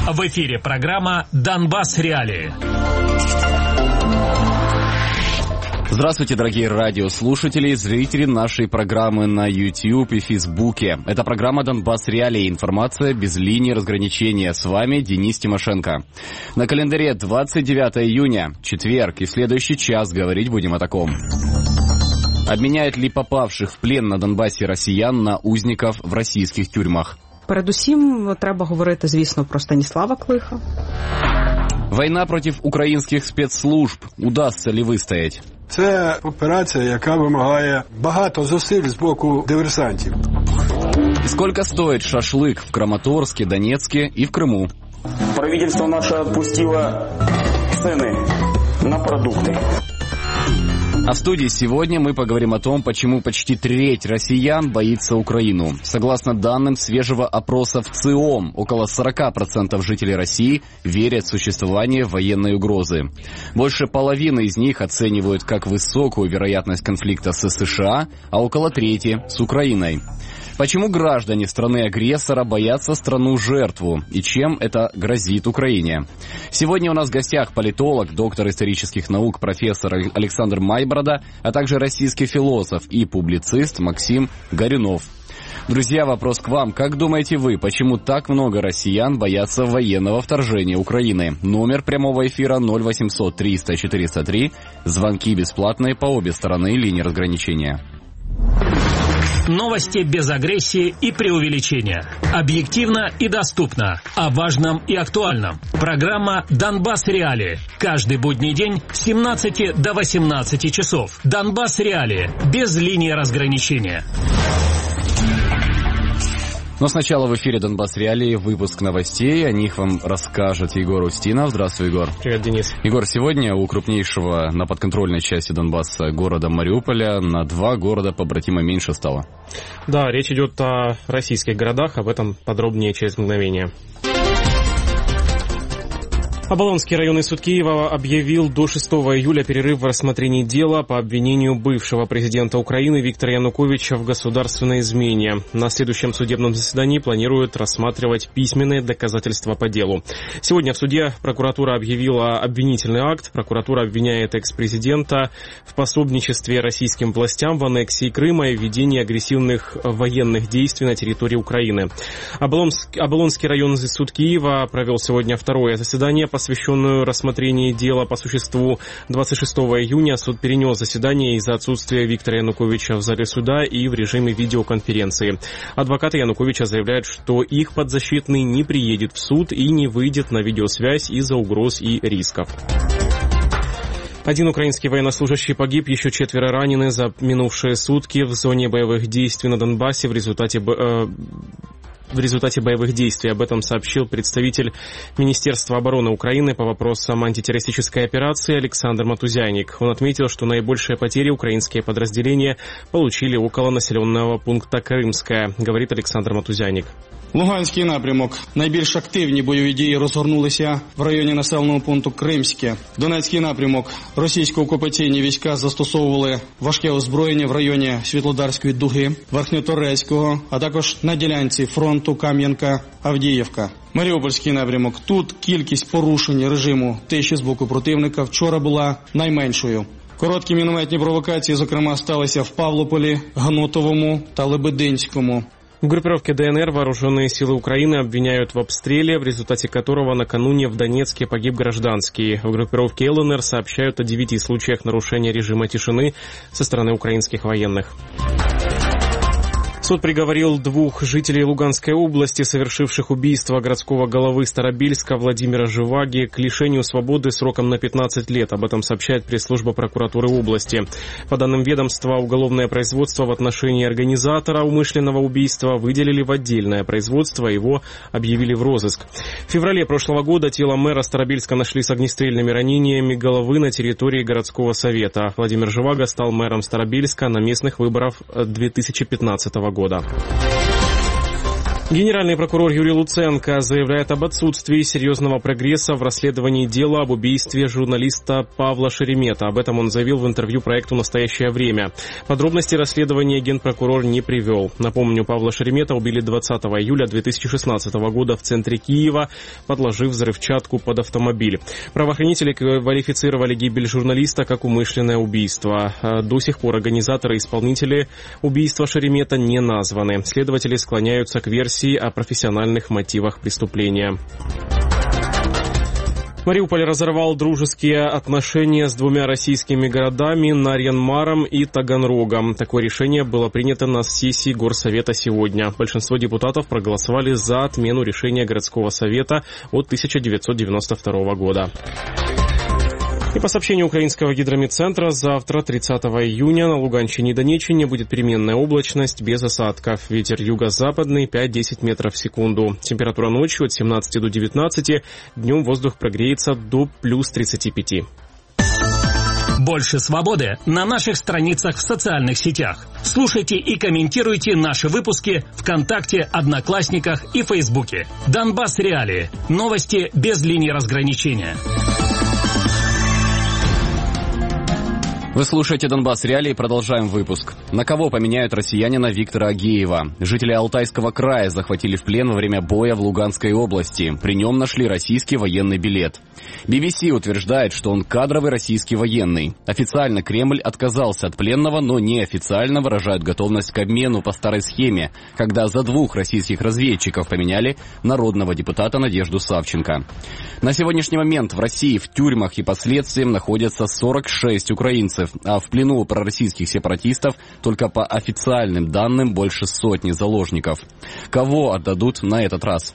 В эфире программа «Донбасс. Реалии». Здравствуйте, дорогие радиослушатели и зрители нашей программы на YouTube и Фейсбуке. Это программа «Донбасс. Реалии». Информация без линии разграничения. С вами Денис Тимошенко. На календаре 29 июня, четверг, и в следующий час говорить будем о таком. Обменяют ли попавших в плен на Донбасі росіян на узників в російських тюрмах? Передусім, треба говорити, звісно, про Станіслава Клиха. Війна проти українських спецслужб. Удасться ли вистоять? Це операція, яка вимагає багато зусиль з боку диверсантів. Сколько стоит шашлык в Краматорске, Донецке и в Крыму? Правительство наше отпустило цены на продукты. А в студии сегодня мы поговорим о том, почему почти треть россиян боится Украину. Согласно данным свежего опроса в ЦИОМ, около 40% жителей России верят в существование военной угрозы. Больше половины из них оценивают как высокую вероятность конфликта с США, а около трети с Украиной. Почему граждане страны-агрессора боятся страну-жертву? И чем это грозит Украине? Сегодня у нас в гостях политолог, доктор исторических наук, профессор Александр Майборода, а также российский философ и публицист Максим Горюнов. Друзья, вопрос к вам. Как думаете вы, почему так много россиян боятся военного вторжения Украины? Номер прямого эфира 0800 300 403. Звонки бесплатные по обе стороны линии разграничения. Новости без агрессии и преувеличения. Объективно и доступно. О важном и актуальном. Программа «Донбасс. Реалии». Каждый будний день с 17 до 18 часов. «Донбасс. Реалии». Без линии разграничения. Но сначала в эфире «Донбасс. Реалии» выпуск новостей. О них вам расскажет Егор Устинов. Здравствуй, Егор. Привет, Денис. Егор, сегодня у крупнейшего на подконтрольной части Донбасса города Мариуполя на 2 города побратима меньше стало. Да, речь идет о российских городах. Об этом подробнее через мгновение. Оболонский районный суд Киева объявил до 6 июля перерыв в рассмотрении дела по обвинению бывшего президента Украины Виктора Януковича в государственной измене. На следующем судебном заседании планируют рассматривать письменные доказательства по делу. Сегодня в суде прокуратура объявила обвинительный акт. Прокуратура обвиняет экс-президента в пособничестве российским властям в аннексии Крыма и ведении агрессивных военных действий на территории Украины. Оболонский районный суд Киева провел сегодня второе заседание, посвященную рассмотрению дела по существу. 26 июня суд перенес заседание из-за отсутствия Виктора Януковича в зале суда и в режиме видеоконференции. Адвокаты Януковича заявляют, что их подзащитный не приедет в суд и не выйдет на видеосвязь из-за угроз и рисков. Один украинский военнослужащий погиб, еще 4 ранены за минувшие сутки в зоне боевых действий на Донбассе в результате боевых действий. Об этом сообщил представитель Министерства обороны Украины по вопросам антитеррористической операции Александр Матузяник. Он отметил, что наибольшие потери украинские подразделения получили около населенного пункта Кримське, говорит Александр Матузяник. Луганський напрямок. Найбільш активні бойові дії розгорнулися в районі населеного пункту Кримське. Донецький напрямок. Російсько-окупаційні війська застосовували важке озброєння в районі Світлодарської дуги, Верхньоторецького, а також на ділянці фронту Кам'янка-Авдіївка. Маріупольський напрямок. Тут кількість порушень режиму тиші з боку противника вчора була найменшою. Короткі мінометні провокації, зокрема, сталися в Павлополі, Гнутовому та Лебединському. В группировке ДНР вооруженные силы Украины обвиняют в обстреле, в результате которого накануне в Донецке погиб гражданский. В группировке ЛНР сообщают о 9 случаях нарушения режима тишины со стороны украинских военных. Суд приговорил 2 жителей Луганской области, совершивших убийство городского головы Старобельска Владимира Живаги, к лишению свободы сроком на 15 лет. Об этом сообщает пресс-служба прокуратуры области. По данным ведомства, уголовное производство в отношении организатора умышленного убийства выделили в отдельное производство, его объявили в розыск. В феврале прошлого года тело мэра Старобельска нашли с огнестрельными ранениями головы на территории городского совета. Владимир Живаго стал мэром Старобельска на местных выборах 2015 года. Генеральный прокурор Юрий Луценко заявляет об отсутствии серьезного прогресса в расследовании дела об убийстве журналиста Павла Шеремета. Об этом он заявил в интервью проекту «Настоящее время». Подробности расследования генпрокурор не привел. Напомню, Павла Шеремета убили 20 июля 2016 года в центре Киева, подложив взрывчатку под автомобиль. Правоохранители квалифицировали гибель журналиста как умышленное убийство. До сих пор организаторы и исполнители убийства Шеремета не названы. Следователи склоняются к версии о профессиональных мотивах преступления. Мариуполь разорвал дружеские отношения с двумя российскими городами Нарьян-Маром и Таганрогом. Такое решение было принято на сессии Горсовета сегодня. Большинство депутатов проголосовали за отмену решения городского совета от 1992 года. И по сообщению украинского гидрометцентра, завтра, 30 июня, на Луганщине и Донеччине будет переменная облачность без осадков. Ветер юго-западный 5-10 метров в секунду. Температура ночью от 17 до 19, днем воздух прогреется до плюс 35. Больше свободы на наших страницах в социальных сетях. Слушайте и комментируйте наши выпуски ВКонтакте, Одноклассниках и Фейсбуке. Донбасс Реалии. Новости без линии разграничения. Вы слушаете «Донбасс Реалии», продолжаем выпуск. На кого поменяют россиянина Виктора Агеева? Жители Алтайского края захватили в плен во время боя в Луганской области. При нем нашли российский военный билет. BBC утверждает, что он кадровый российский военный. Официально Кремль отказался от пленного, но неофициально выражают готовность к обмену по старой схеме, когда за двух российских разведчиков поменяли народного депутата Надежду Савченко. На сегодняшний момент в России в тюрьмах и под следствием находятся 46 украинцев, а в плену у пророссийских сепаратистов только по официальным данным больше сотни заложников. Кого отдадут на этот раз?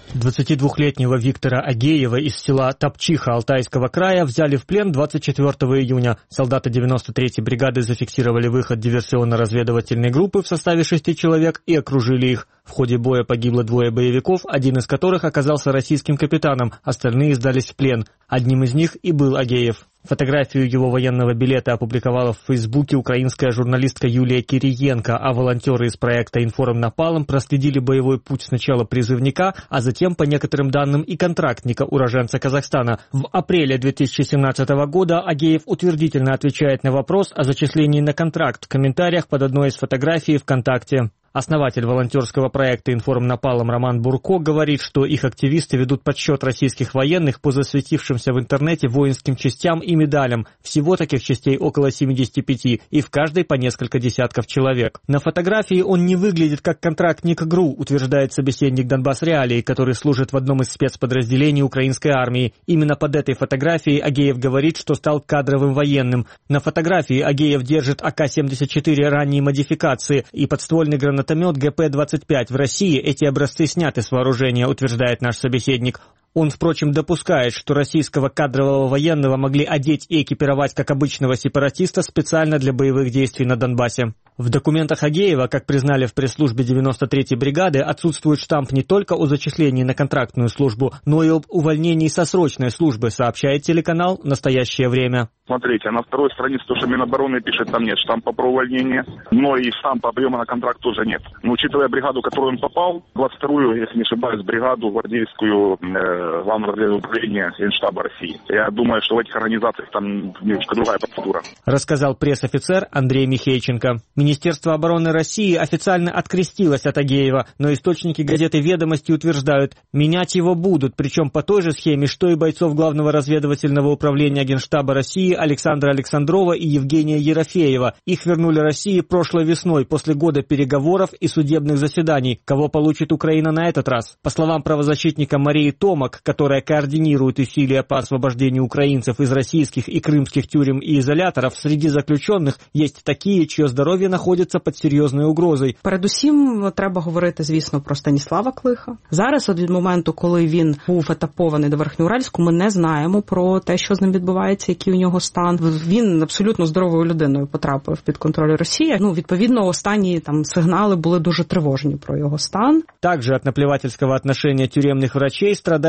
22-летнего Виктора Агеева из села Топчиха Алтайского края взяли в плен 24 июня. Солдаты 93-й бригады зафиксировали выход диверсионно-разведывательной группы в составе 6 человек и окружили их. В ходе боя погибло 2 боевиков, один из которых оказался российским капитаном, остальные сдались в плен. Одним из них и был Агеев. Фотографию его военного билета опубликовала в Фейсбуке украинская журналистка Юлия Кириенко, а волонтеры из проекта «Информ Напалм» проследили боевой путь сначала призывника, а затем, по некоторым данным, и контрактника, уроженца Казахстана. В апреле 2017 года Агеев утвердительно отвечает на вопрос о зачислении на контракт в комментариях под одной из фотографий ВКонтакте. Основатель волонтерского проекта «Информ Напалм» Роман Бурко говорит, что их активисты ведут подсчет российских военных по засветившимся в интернете воинским частям и медалям. Всего таких частей около 75, и в каждой по несколько десятков человек. На фотографии он не выглядит как контрактник ГРУ, утверждает собеседник Донбасс Реалии, который служит в одном из спецподразделений украинской армии. Именно под этой фотографией Агеев говорит, что стал кадровым военным. На фотографии Агеев держит АК-74 ранней модификации и подствольный гранатомет ГП-25. В России эти образцы сняты с вооружения, утверждает наш собеседник. Он, впрочем, допускает, что российского кадрового военного могли одеть и экипировать как обычного сепаратиста специально для боевых действий на Донбассе. В документах Агеева, как признали в пресс-службе 93-й бригады, отсутствует штамп не только о зачислении на контрактную службу, но и об увольнении со срочной службы, сообщает телеканал «Настоящее время». Смотрите, на второй странице, то, что Минобороны пишет, там нет штампа про увольнение, но и штампа приема на контракт тоже нет. Но учитывая бригаду, в которую он попал, 22-ю, если не ошибаюсь, бригаду гвардейскую Главного разведывательного управления Генштаба России. Я думаю, что в этих организациях там немножко другая процедура. Рассказал пресс-офицер Андрей Михейченко. Министерство обороны России официально открестилось от Агеева, но источники газеты «Ведомости» утверждают, менять его будут, причем по той же схеме, что и бойцов Главного разведывательного управления Генштаба России Александра Александрова и Евгения Ерофеева. Их вернули России прошлой весной, после года переговоров и судебных заседаний. Кого получит Украина на этот раз? По словам правозащитника Марии Томак, которая координирует усилия по освобождению украинцев из российских и крымских тюрем и изоляторов, среди заключенных есть такі, чье здоров'я знаходиться під серйозною угрозою. Передусім, треба говорити, звісно, про Станіслава Клиха. Зараз, від моменту, коли він був етапований до Верхньоуральську, ми не знаємо про те, що з ним відбувається, який у нього стан. Він абсолютно здоровою людиною потрапив під контроль Росії. Відповідно, останні сигнали були дуже тривожні про його стан. Также от наплевательского отношения тюремных врачей страдает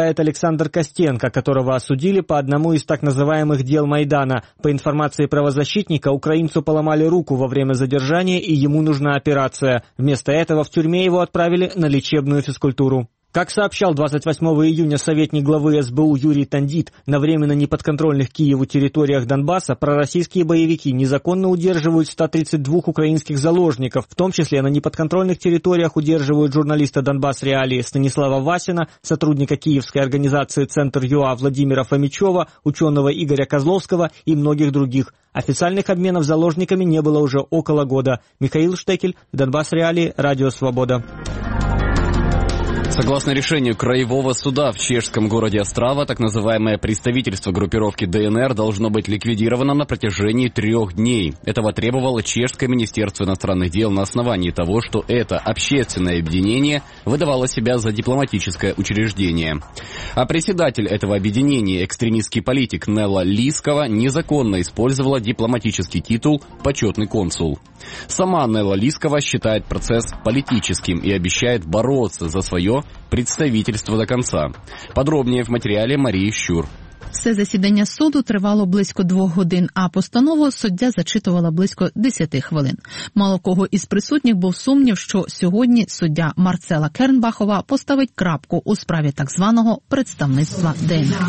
рассуждает Александр Костенко, которого осудили по одному из так называемых дел Майдана. По информации правозащитника, украинцу поломали руку во время задержания, и ему нужна операция. Вместо этого в тюрьме его отправили на лечебную физкультуру. Как сообщал 28 июня советник главы СБУ Юрий Тандит, на временно неподконтрольных Киеву территориях Донбасса пророссийские боевики незаконно удерживают 132 украинских заложников, в том числе на неподконтрольных территориях удерживают журналиста «Донбасс Реалии» Станислава Васина, сотрудника киевской организации «Центр ЮА» Владимира Фомичева, ученого Игоря Козловского и многих других. Официальных обменов заложниками не было уже около года. Михаил Штекель, «Донбасс Реалии», Радио Свобода. Согласно решению Краевого суда в чешском городе Острава, так называемое представительство группировки ДНР должно быть ликвидировано на протяжении 3 дней. Этого требовало чешское министерство иностранных дел на основании того, что это общественное объединение выдавало себя за дипломатическое учреждение. А председатель этого объединения, экстремистский политик Нелла Лискова, незаконно использовала дипломатический титул «почетный консул». Сама Нелла Лискова считает процесс политическим и обещает бороться за свое представительство до конца. Подробнее в матеріалі Марії Щур. Все засідання суду тривало близько 2 годин, а постанову суддя зачитувала близько 10 хвилин. Мало кого із присутніх був сумнів, що сьогодні суддя Марцела Кернбахова поставить крапку у справі так званого представництва ДНР.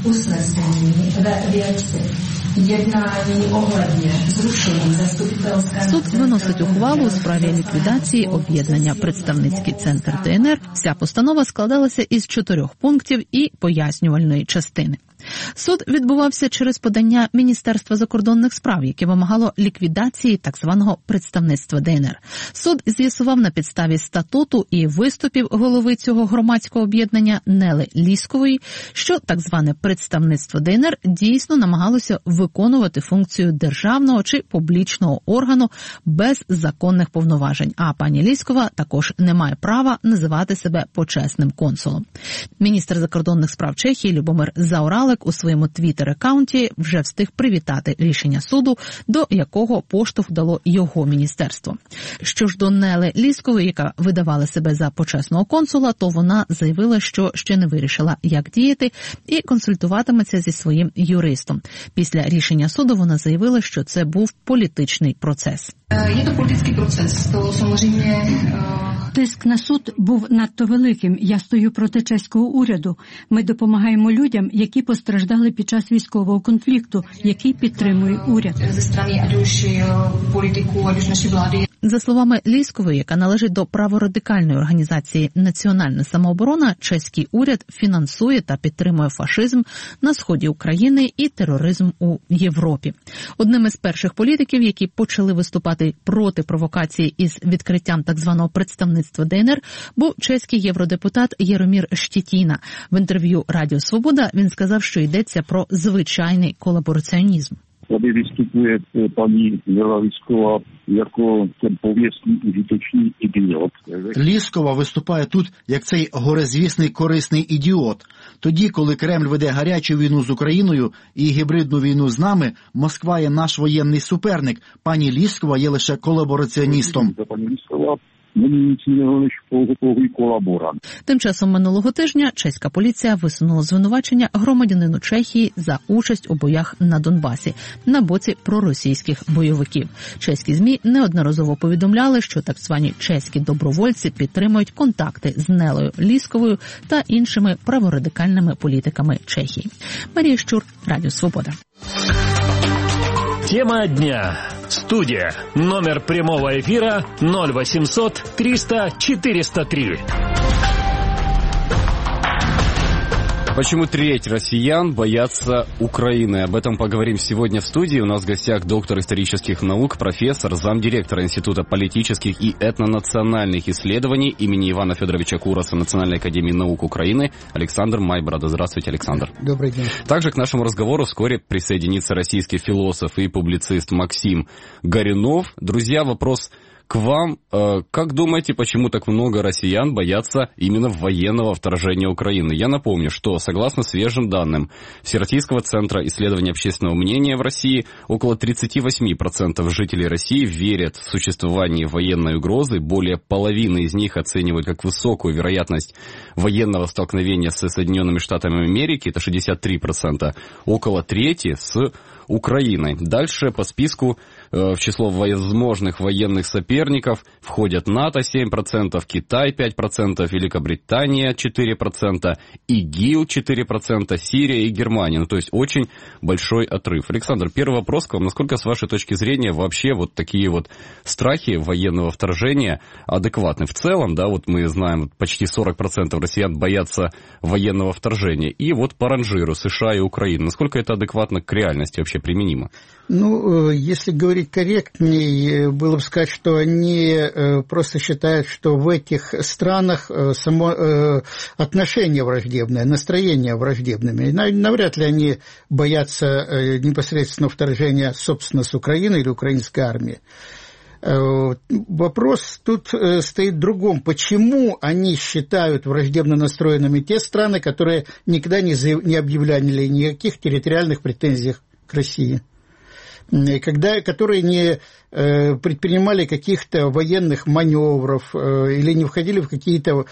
Суд виносить ухвалу у справі ліквідації об'єднання «Представницький центр ДНР». Вся постанова складалася із 4 пунктів і пояснювальної частини. Суд відбувався через подання Міністерства закордонних справ, яке вимагало ліквідації так званого представництва ДНР. Суд з'ясував на підставі статуту і виступів голови цього громадського об'єднання Нели Ліскової, що так зване представництво ДНР дійсно намагалося виконувати функцію державного чи публічного органу без законних повноважень, а пані Ліскова також не має права називати себе почесним консулом. Міністр закордонних справ Чехії Любомир Заоралек у своєму твіттер-акаунті вже встиг привітати рішення суду, до якого поштовх дало його міністерство. Що ж до Нели Ліскової, яка видавала себе за почесного консула, то вона заявила, що ще не вирішила, як діяти, і консультуватиметься зі своїм юристом. Після рішення суду вона заявила, що це був політичний процес. Є то політичний процес, то samozřejmě... Тиск на суд був надто великим. Я стою проти чеського уряду. Ми допомагаємо людям, які постраждали під час військового конфлікту, який підтримує уряд. Зі сторони політику, нашої влади. За словами Ліскової, яка належить до праворадикальної організації «Національна самооборона», чеський уряд фінансує та підтримує фашизм на сході України і тероризм у Європі. Одним із перших політиків, які почали виступати проти провокації із відкриттям так званого представництва ДНР, був чеський євродепутат Єромір Штєтіна. В інтерв'ю Радіо Свобода він сказав, що йдеться про звичайний колабораціонізм. Tady vystupuje paní Nela Lísková jako ten pověstný užitečný idiot. Ліскова виступає тут як цей горизвісний корисний ідіот. Тоді, коли Кремль веде гарячу війну з Україною і гібридну війну з нами, Москва є наш воєнний суперник. Пані Ліскова є лише колабораціоністом. Пані Ліскова není nic jiného než pouhý kolaborant. Тим часом минулого тижня чеська поліція висунула звинувачення громадянину Чехії за участь у боях на Донбасі на боці проросійських бойовиків. Чеські ЗМІ неодноразово повідомляли, що так звані чеські добровольці підтримують контакти з Нелою Лісковою та іншими праворадикальними політиками Чехії. Марія Щур, Радіо Свобода. Тема дня. Студия. Номер прямого эфира 0800 300 403. Почему треть россиян боятся Украины? Об этом поговорим сегодня в студии. У нас в гостях доктор исторических наук, профессор, замдиректора Института политических и этнонациональных исследований имени Ивана Федоровича Кураса Национальной академии наук Украины Александр Майборода. Здравствуйте, Александр. Добрый день. Также к нашему разговору вскоре присоединится российский философ и публицист Максим Горюнов. Друзья, вопрос к вам. Как думаете, почему так много россиян боятся именно военного вторжения Украины? Я напомню, что согласно свежим данным Всероссийского центра исследования общественного мнения в России, около 38% жителей России верят в существование военной угрозы. Более половины из них оценивают как высокую вероятность военного столкновения с Соединенными Штатами Америки, это 63%, около трети с Украиной. Дальше по списку в число возможных военных соперников входят НАТО 7%, Китай 5%, Великобритания 4%, ИГИЛ 4%, Сирия и Германия. Ну, то есть очень большой отрыв. Александр, первый вопрос к вам. Насколько, с вашей точки зрения, вообще вот такие вот страхи военного вторжения адекватны? В целом, да, вот мы знаем, почти 40% россиян боятся военного вторжения. И вот по ранжиру США и Украины. Насколько это адекватно к реальности вообще применимо? Ну, если говорить корректнее, было бы сказать, что они просто считают, что в этих странах само отношение враждебное, настроение враждебными. И навряд ли они боятся непосредственно вторжения, собственно, с Украины или украинской армии. Вопрос тут стоит в другом. Почему они считают враждебно настроенными те страны, которые никогда не объявляли никаких территориальных претензий к России? Которые не предпринимали каких-то военных маневров или не входили в какие-то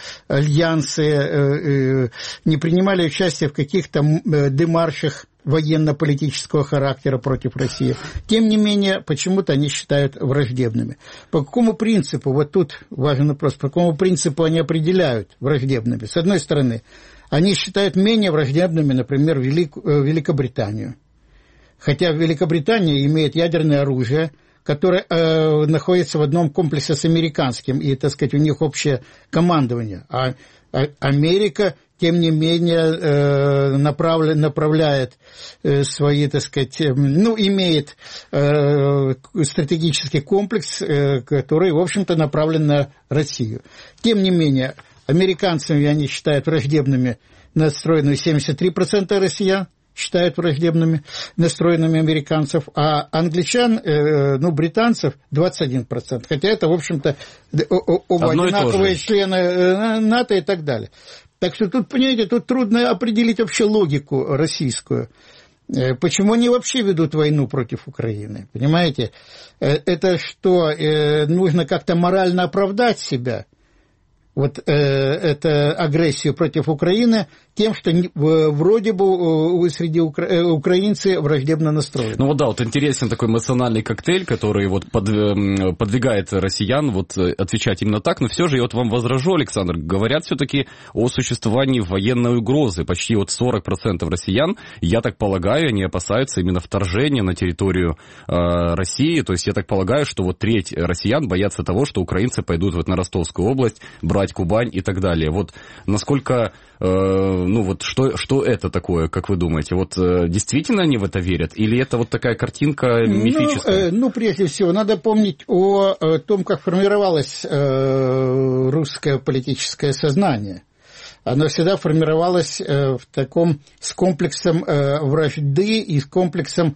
альянсы, не принимали участие в каких-то демаршах военно-политического характера против России. Тем не менее, почему-то они считают враждебными. По какому принципу, вот тут важен вопрос, по какому принципу они определяют враждебными? С одной стороны, они считают менее враждебными, например, Великобританию. Хотя Великобритания имеет ядерное оружие, которое находится в одном комплексе с американским, и, так сказать, у них общее командование. А Америка, тем не менее, направляет свои, так сказать, имеет стратегический комплекс, который, в общем-то, направлен на Россию. Тем не менее, американцами они считают враждебными настроенными 73% россиян, считают враждебными настроенными американцев, а англичан, британцев 21%. Хотя это, в общем-то, оба одинаковые члены НАТО и так далее. Так что тут, понимаете, тут трудно определить вообще логику российскую. Почему они вообще ведут войну против Украины? Понимаете? Это что, нужно как-то морально оправдать себя? Вот эту агрессию против Украины тем, что вроде бы среди украинцы враждебно настроены. Ну вот да, вот интересен такой эмоциональный коктейль, который вот подвигает россиян вот отвечать именно так, но все же я вот вам возражу, Александр, говорят все-таки о существовании военной угрозы. Почти вот 40% россиян, я так полагаю, они опасаются именно вторжения на территорию России, то есть я так полагаю, что вот треть россиян боятся того, что украинцы пойдут вот на Ростовскую область, брать Кубань и так далее. Вот насколько, что это такое, как вы думаете? Вот действительно они в это верят? Или это вот такая картинка мифическая? Прежде всего, надо помнить о том, как формировалось русское политическое сознание. Оно всегда формировалось с комплексом вражды и с комплексом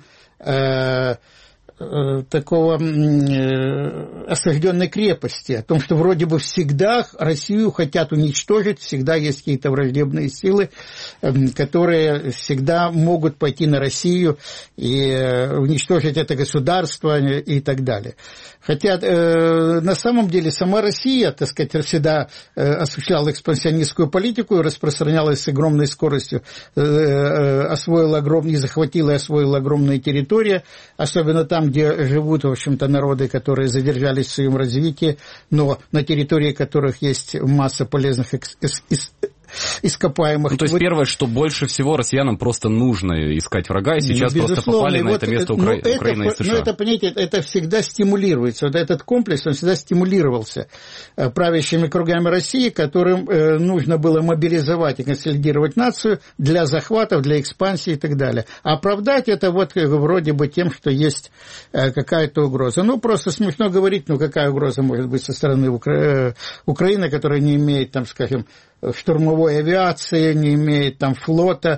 такого осажденной крепости, о том, что вроде бы всегда Россию хотят уничтожить, всегда есть какие-то враждебные силы, которые всегда могут пойти на Россию и уничтожить это государство и так далее. Хотя на самом деле сама Россия, так сказать, всегда осуществляла экспансионистскую политику и распространялась с огромной скоростью, захватила и освоила огромные территории, особенно там, где живут, в общем-то, народы, которые задержались в своем развитии, но на территории которых есть масса полезных ископаемых. То есть первое, что больше всего россиянам просто нужно искать врага, и сейчас просто попали на это место Украина и США. Это, понимаете, это всегда стимулируется. Вот этот комплекс, он всегда стимулировался правящими кругами России, которым нужно было мобилизовать и консолидировать нацию для захватов, для экспансии и так далее. А оправдать это вот вроде бы тем, что есть какая-то угроза. Просто смешно говорить, какая угроза может быть со стороны Украины, которая не имеет, там, скажем, штурмовой авиации, не имеет там флота,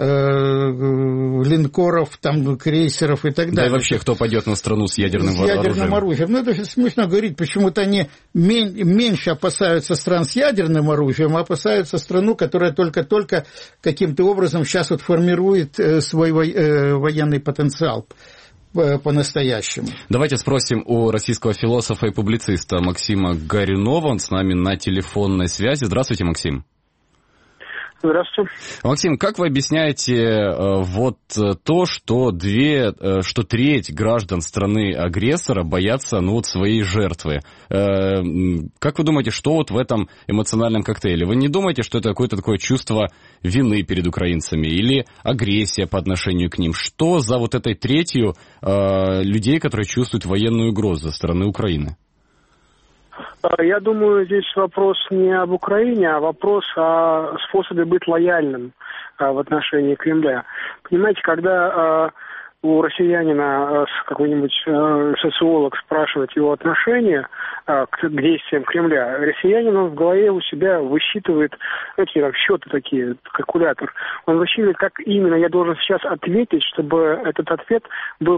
линкоров, там, крейсеров и так далее. Да и вообще, кто пойдет на страну с ядерным оружием? Ну, это смешно говорить, почему-то они меньше опасаются стран с ядерным оружием, а опасаются страну, которая только-только каким-то образом сейчас вот формирует свой военный потенциал по-настоящему. Давайте спросим у российского философа и публициста Максима Горюнова. Он с нами на телефонной связи. Здравствуйте, Максим. Здравствуйте. Максим, как вы объясняете вот то, что треть граждан страны-агрессора боятся своей жертвы? Как вы думаете, что вот в этом эмоциональном коктейле? Вы не думаете, что это какое-то такое чувство вины перед украинцами или агрессия по отношению к ним? Что за вот этой третью людей, которые чувствуют военную угрозу со стороны Украины? Я думаю, здесь вопрос не об Украине, а вопрос о способе быть лояльным в отношении Кремля. Понимаете, когда у россиянина какой-нибудь социолог спрашивает его отношение к действиям Кремля, россиянин он в голове у себя высчитывает, знаете, там счеты такие, калькулятор. Он высчитывает, как именно я должен сейчас ответить, чтобы этот ответ я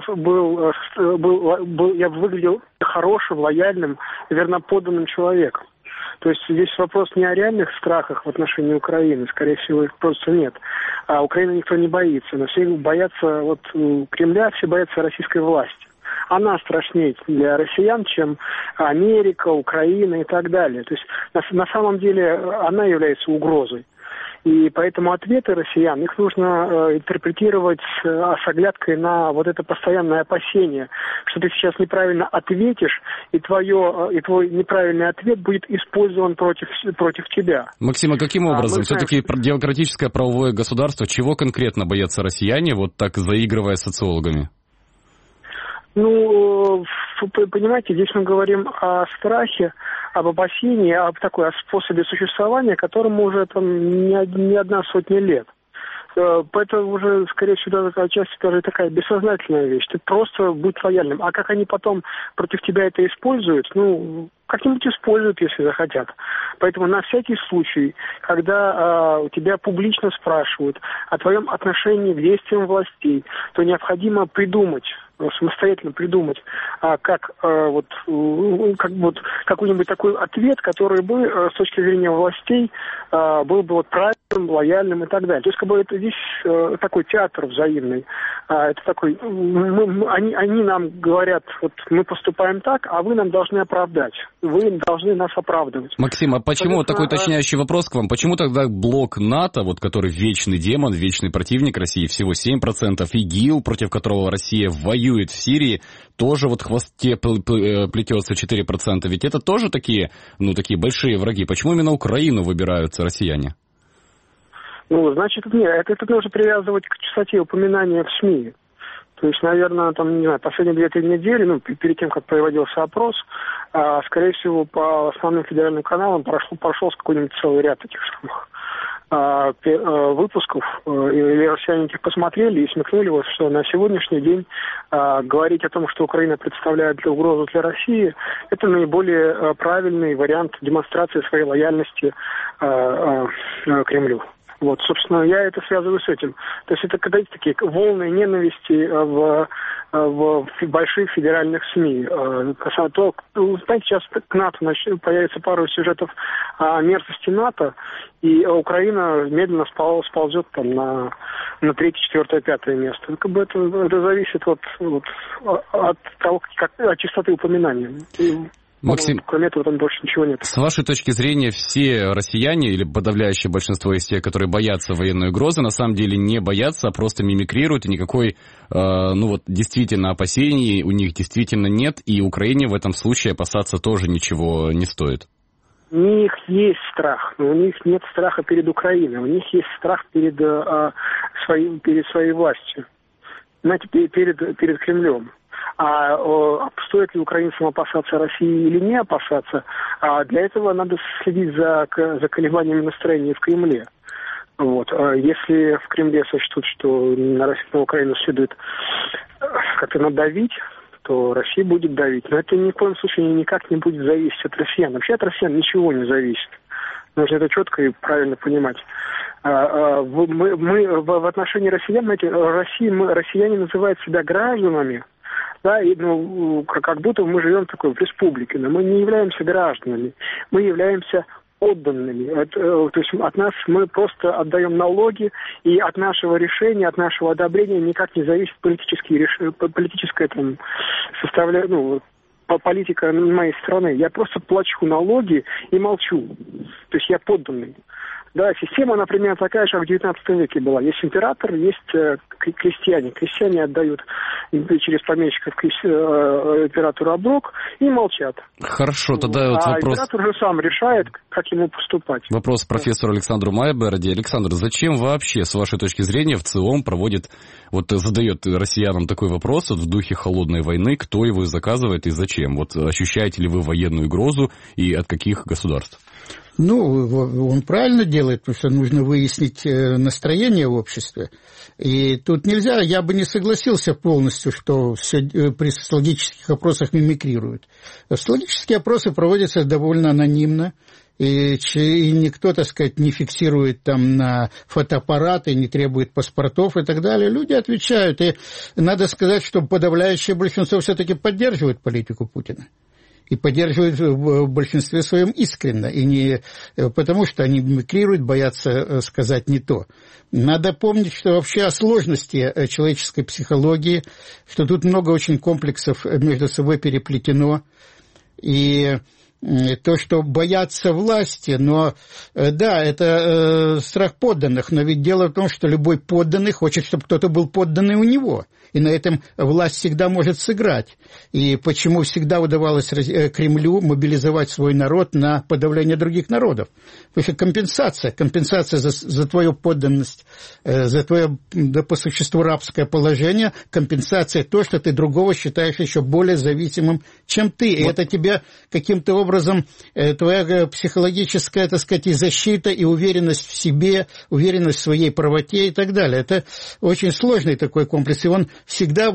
выглядел хорошим, лояльным, верноподданным человеком. То есть здесь вопрос не о реальных страхах в отношении Украины, скорее всего, их просто нет. А Украины никто не боится, но все боятся Кремля, все боятся российской власти. Она страшнее для россиян, чем Америка, Украина и так далее. То есть на самом деле она является угрозой. И поэтому ответы россиян, их нужно интерпретировать с оглядкой на вот это постоянное опасение, что ты сейчас неправильно ответишь, и твой неправильный ответ будет использован против тебя. Максим, а каким образом? Все-таки демократическое правовое государство, чего конкретно боятся россияне, вот так заигрывая с социологами? Ну, понимаете, здесь мы говорим о страхе, об опасении, о способе существования, которому уже не одна сотня лет. Поэтому уже, скорее всего, отчасти даже такая бессознательная вещь. Ты просто будь лояльным. А как они потом против тебя это используют, как-нибудь используют, если захотят. Поэтому на всякий случай, когда у тебя публично спрашивают о твоем отношении к действиям властей, то необходимо самостоятельно придумать, какой-нибудь такой ответ, который бы с точки зрения властей был бы правильным, лояльным и так далее. То есть это здесь такой театр взаимный. Это такой, они нам говорят, мы поступаем так, а вы нам должны оправдать. Вы должны нас оправдывать. Максим, а почему, такой уточняющий вопрос к вам, почему тогда блок НАТО, который вечный демон, вечный противник России, всего 7%, ИГИЛ, против которого Россия воюет в Сирии, тоже в хвосте плетется 4%, ведь это тоже такие большие враги. Почему именно Украину выбирают россияне? Значит, нет, это нужно привязывать к частоте упоминания в СМИ. То есть, наверное, последние 2-3 недели, перед тем, как проводился опрос, скорее всего, по основным федеральным каналам прошел какой-нибудь целый ряд таких самых выпусков, или россияне их посмотрели и смекнули, что на сегодняшний день говорить о том, что Украина представляет угрозу для России, это наиболее правильный вариант демонстрации своей лояльности Кремлю. Собственно, я это связываю с этим. То есть это когда есть такие волны ненависти в больших федеральных СМИ. Знаете, сейчас к НАТО появится пару сюжетов о мерзости НАТО, и Украина медленно сползет на 3-й, 4-е, 5-е место. Это зависит от того, от частоты упоминания. Максим, кроме этого там больше ничего нет. С вашей точки зрения, все россияне, или подавляющее большинство из тех, которые боятся военной угрозы, на самом деле не боятся, а просто мимикрируют, и никакой, действительно опасений у них действительно нет, и Украине в этом случае опасаться тоже ничего не стоит? У них есть страх, но у них нет страха перед Украиной, у них есть страх перед своей властью, знаете, перед Кремлем. А стоит ли украинцам опасаться России или не опасаться, для этого надо следить за колебаниями настроения в Кремле. Если в Кремле сочтут, что на Украину следует как-то надавить, то Россия будет давить. Но это ни в коем случае никак не будет зависеть от россиян. Вообще от россиян ничего не зависит. Нужно это четко и правильно понимать. Мы в отношении россиян, россияне называют себя гражданами, да, и, как будто мы живем такой в республике, но мы не являемся гражданами, мы являемся отданными. То есть от нас мы просто отдаем налоги, и от нашего решения, от нашего одобрения никак не зависит политическое там, политика моей страны. Я просто плачу налоги и молчу. То есть я подданный. Да, система, например, такая же, как в 19 веке была. Есть император, есть крестьяне. Крестьяне отдают через помещиков императору оброк и молчат. Хорошо, тогда вот вопрос... император же сам решает, как ему поступать. Вопрос профессору Александру Майберди. Александр, зачем вообще, с вашей точки зрения, в ЦИОМ задает россиянам такой вопрос в духе холодной войны, кто его заказывает и зачем? Ощущаете ли вы военную угрозу и от каких государств? Он правильно делает, потому что нужно выяснить настроение в обществе. И тут нельзя, я бы не согласился полностью, что все при социологических опросах мимикрируют. Социологические опросы проводятся довольно анонимно, и никто, так сказать, не фиксирует там на фотоаппараты, не требует паспортов и так далее. Люди отвечают, и надо сказать, что подавляющее большинство все-таки поддерживает политику Путина. И поддерживают в большинстве своем искренне, и не потому, что они мимикрируют, боятся сказать не то. Надо помнить, что вообще о сложности человеческой психологии, что тут много очень комплексов между собой переплетено, и то, что боятся власти, но да, это страх подданных, но ведь дело в том, что любой подданный хочет, чтобы кто-то был подданный у него. И на этом власть всегда может сыграть. И почему всегда удавалось Кремлю мобилизовать свой народ на подавление других народов? Потому что компенсация за твою подданность, за твое, да, по существу рабское положение, компенсация то, что ты другого считаешь еще более зависимым, чем ты. И это тебе каким-то образом, твоя психологическая, так сказать, и защита, и уверенность в себе, уверенность в своей правоте и так далее. Это очень сложный такой комплекс, и он всегда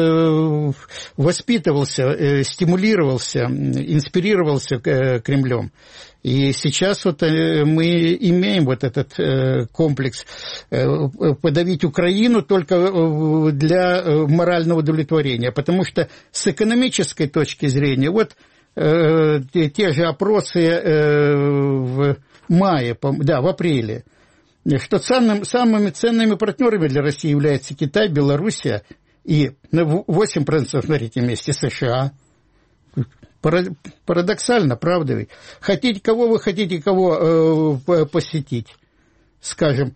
воспитывался, стимулировался, инспирировался Кремлем. И сейчас мы имеем этот комплекс подавить Украину только для морального удовлетворения, потому что с экономической точки зрения, те же опросы в мае, в апреле, что самыми ценными партнерами для России являются Китай, Белоруссия и на 8% на третьем месте США. Парадоксально, правда ведь? Кого посетить? Скажем,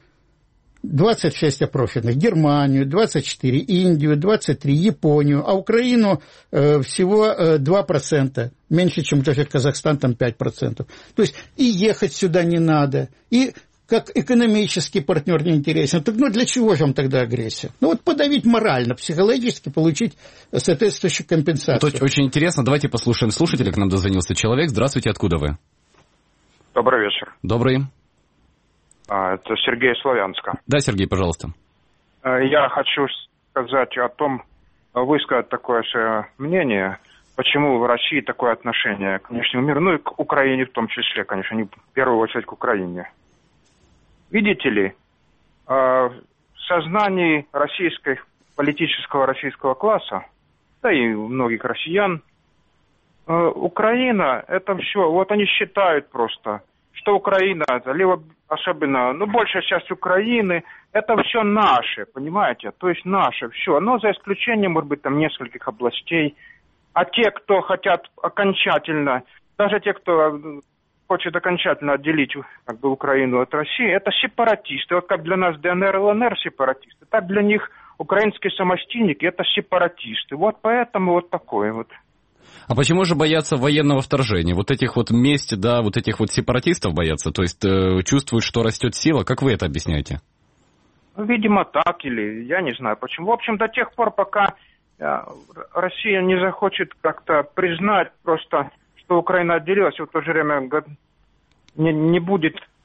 26 опрошенных, Германию, 24 Индию, 23 Японию, а Украину всего 2%, меньше, чем даже Казахстан, там 5%. То есть и ехать сюда не надо, и как экономический партнер не интересен. Так для чего же вам тогда агрессия? Подавить морально, психологически, получить соответствующую компенсацию. Это очень интересно. Давайте послушаем слушателя. К нам дозвонился человек. Здравствуйте, откуда вы? Добрый вечер. Добрый. Это Сергей из Славянска. Да, Сергей, пожалуйста. Я хочу сказать высказать такое же мнение, почему в России такое отношение к внешнему миру, и к Украине в том числе, конечно, не в первую очередь к Украине. Видите ли, в сознании политического российского класса, да и многих россиян, Украина – это все. Они считают просто, что Украина, либо особенно, большая часть Украины, это все наше, понимаете? То есть наше все. Но за исключением, может быть, там нескольких областей. А те, кто хотят окончательно, даже те, кто хочет окончательно отделить Украину от России, это сепаратисты. Как для нас ДНР и ЛНР сепаратисты, так для них украинские самостийники – это сепаратисты. Поэтому такое. А почему же боятся военного вторжения? Этих месть, этих сепаратистов боятся? То есть чувствуют, что растет сила? Как вы это объясняете? Видимо, так, или я не знаю почему. В общем, до тех пор, пока Россия не захочет как-то признать просто, что Украина отделилась, в то же время не будет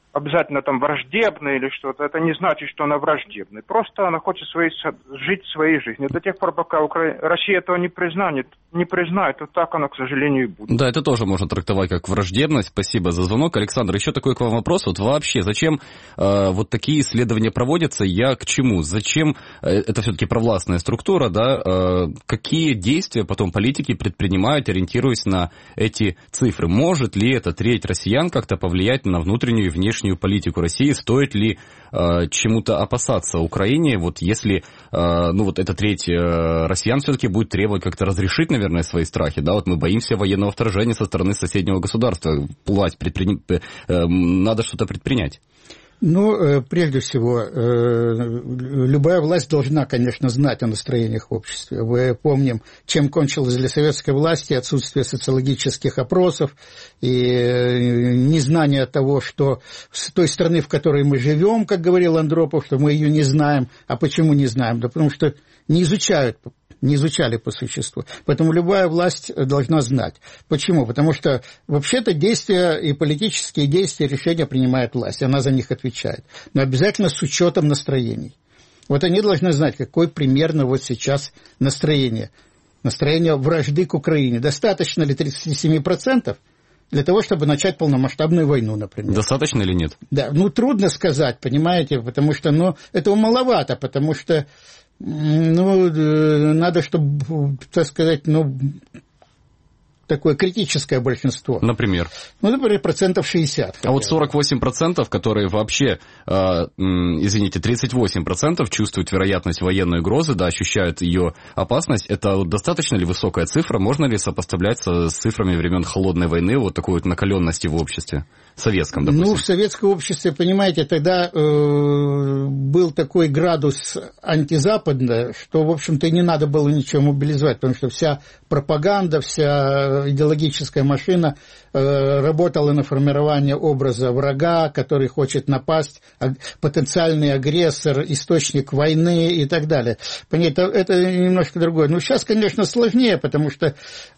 обязательно там враждебная или что-то, это не значит, что она враждебная. Просто она хочет жить своей жизнью. До тех пор, пока Россия этого не признает, то так оно, к сожалению, и будет. Да, это тоже можно трактовать как враждебность. Спасибо за звонок. Александр, еще такой к вам вопрос. Вот вообще, зачем вот такие исследования проводятся? Я к чему? Зачем, это все-таки провластная структура, да, какие действия потом политики предпринимают, ориентируясь на эти цифры? Может ли эта треть россиян как-то повлиять на внутреннюю и внешнюю политику России? Стоит ли чему-то опасаться Украине, вот если, ну вот эта треть россиян все-таки будет требовать как-то разрешить, наверное, свои страхи, да, вот мы боимся военного вторжения со стороны соседнего государства, власть надо что-то предпринять. Ну, прежде всего, любая власть должна, конечно, знать о настроениях в обществе. Мы помним, чем кончилось для советской власти отсутствие социологических опросов и незнание того, что с той страны, в которой мы живем, как говорил Андропов, что мы ее не знаем. А почему не знаем? Да потому что не изучали по существу. Поэтому любая власть должна знать. Почему? Потому что вообще-то действия и политические действия, решения принимает власть, она за них отвечает. Но обязательно с учетом настроений. Вот они должны знать, какое примерно вот сейчас настроение. Настроение вражды к Украине. Достаточно ли 37%? Для того, чтобы начать полномасштабную войну, например. Достаточно или нет? Да, ну трудно сказать, понимаете, потому что, ну, этого маловато, потому что надо, чтобы, так сказать, такое критическое большинство. Например? Например, 60%. А вот 48%, которые вообще, 38% чувствуют вероятность военной угрозы, да, ощущают ее опасность, это достаточно ли высокая цифра? Можно ли сопоставлять с цифрами времен Холодной войны, вот такой вот накаленности в обществе? Советском, допустим. В советском обществе, понимаете, тогда был такой градус антизападный, что, в общем-то, не надо было ничего мобилизовать, потому что вся пропаганда, вся идеологическая машина работала на формирование образа врага, который хочет напасть, потенциальный агрессор, источник войны и так далее. Понимаете, это немножко другое. Сейчас, конечно, сложнее, потому что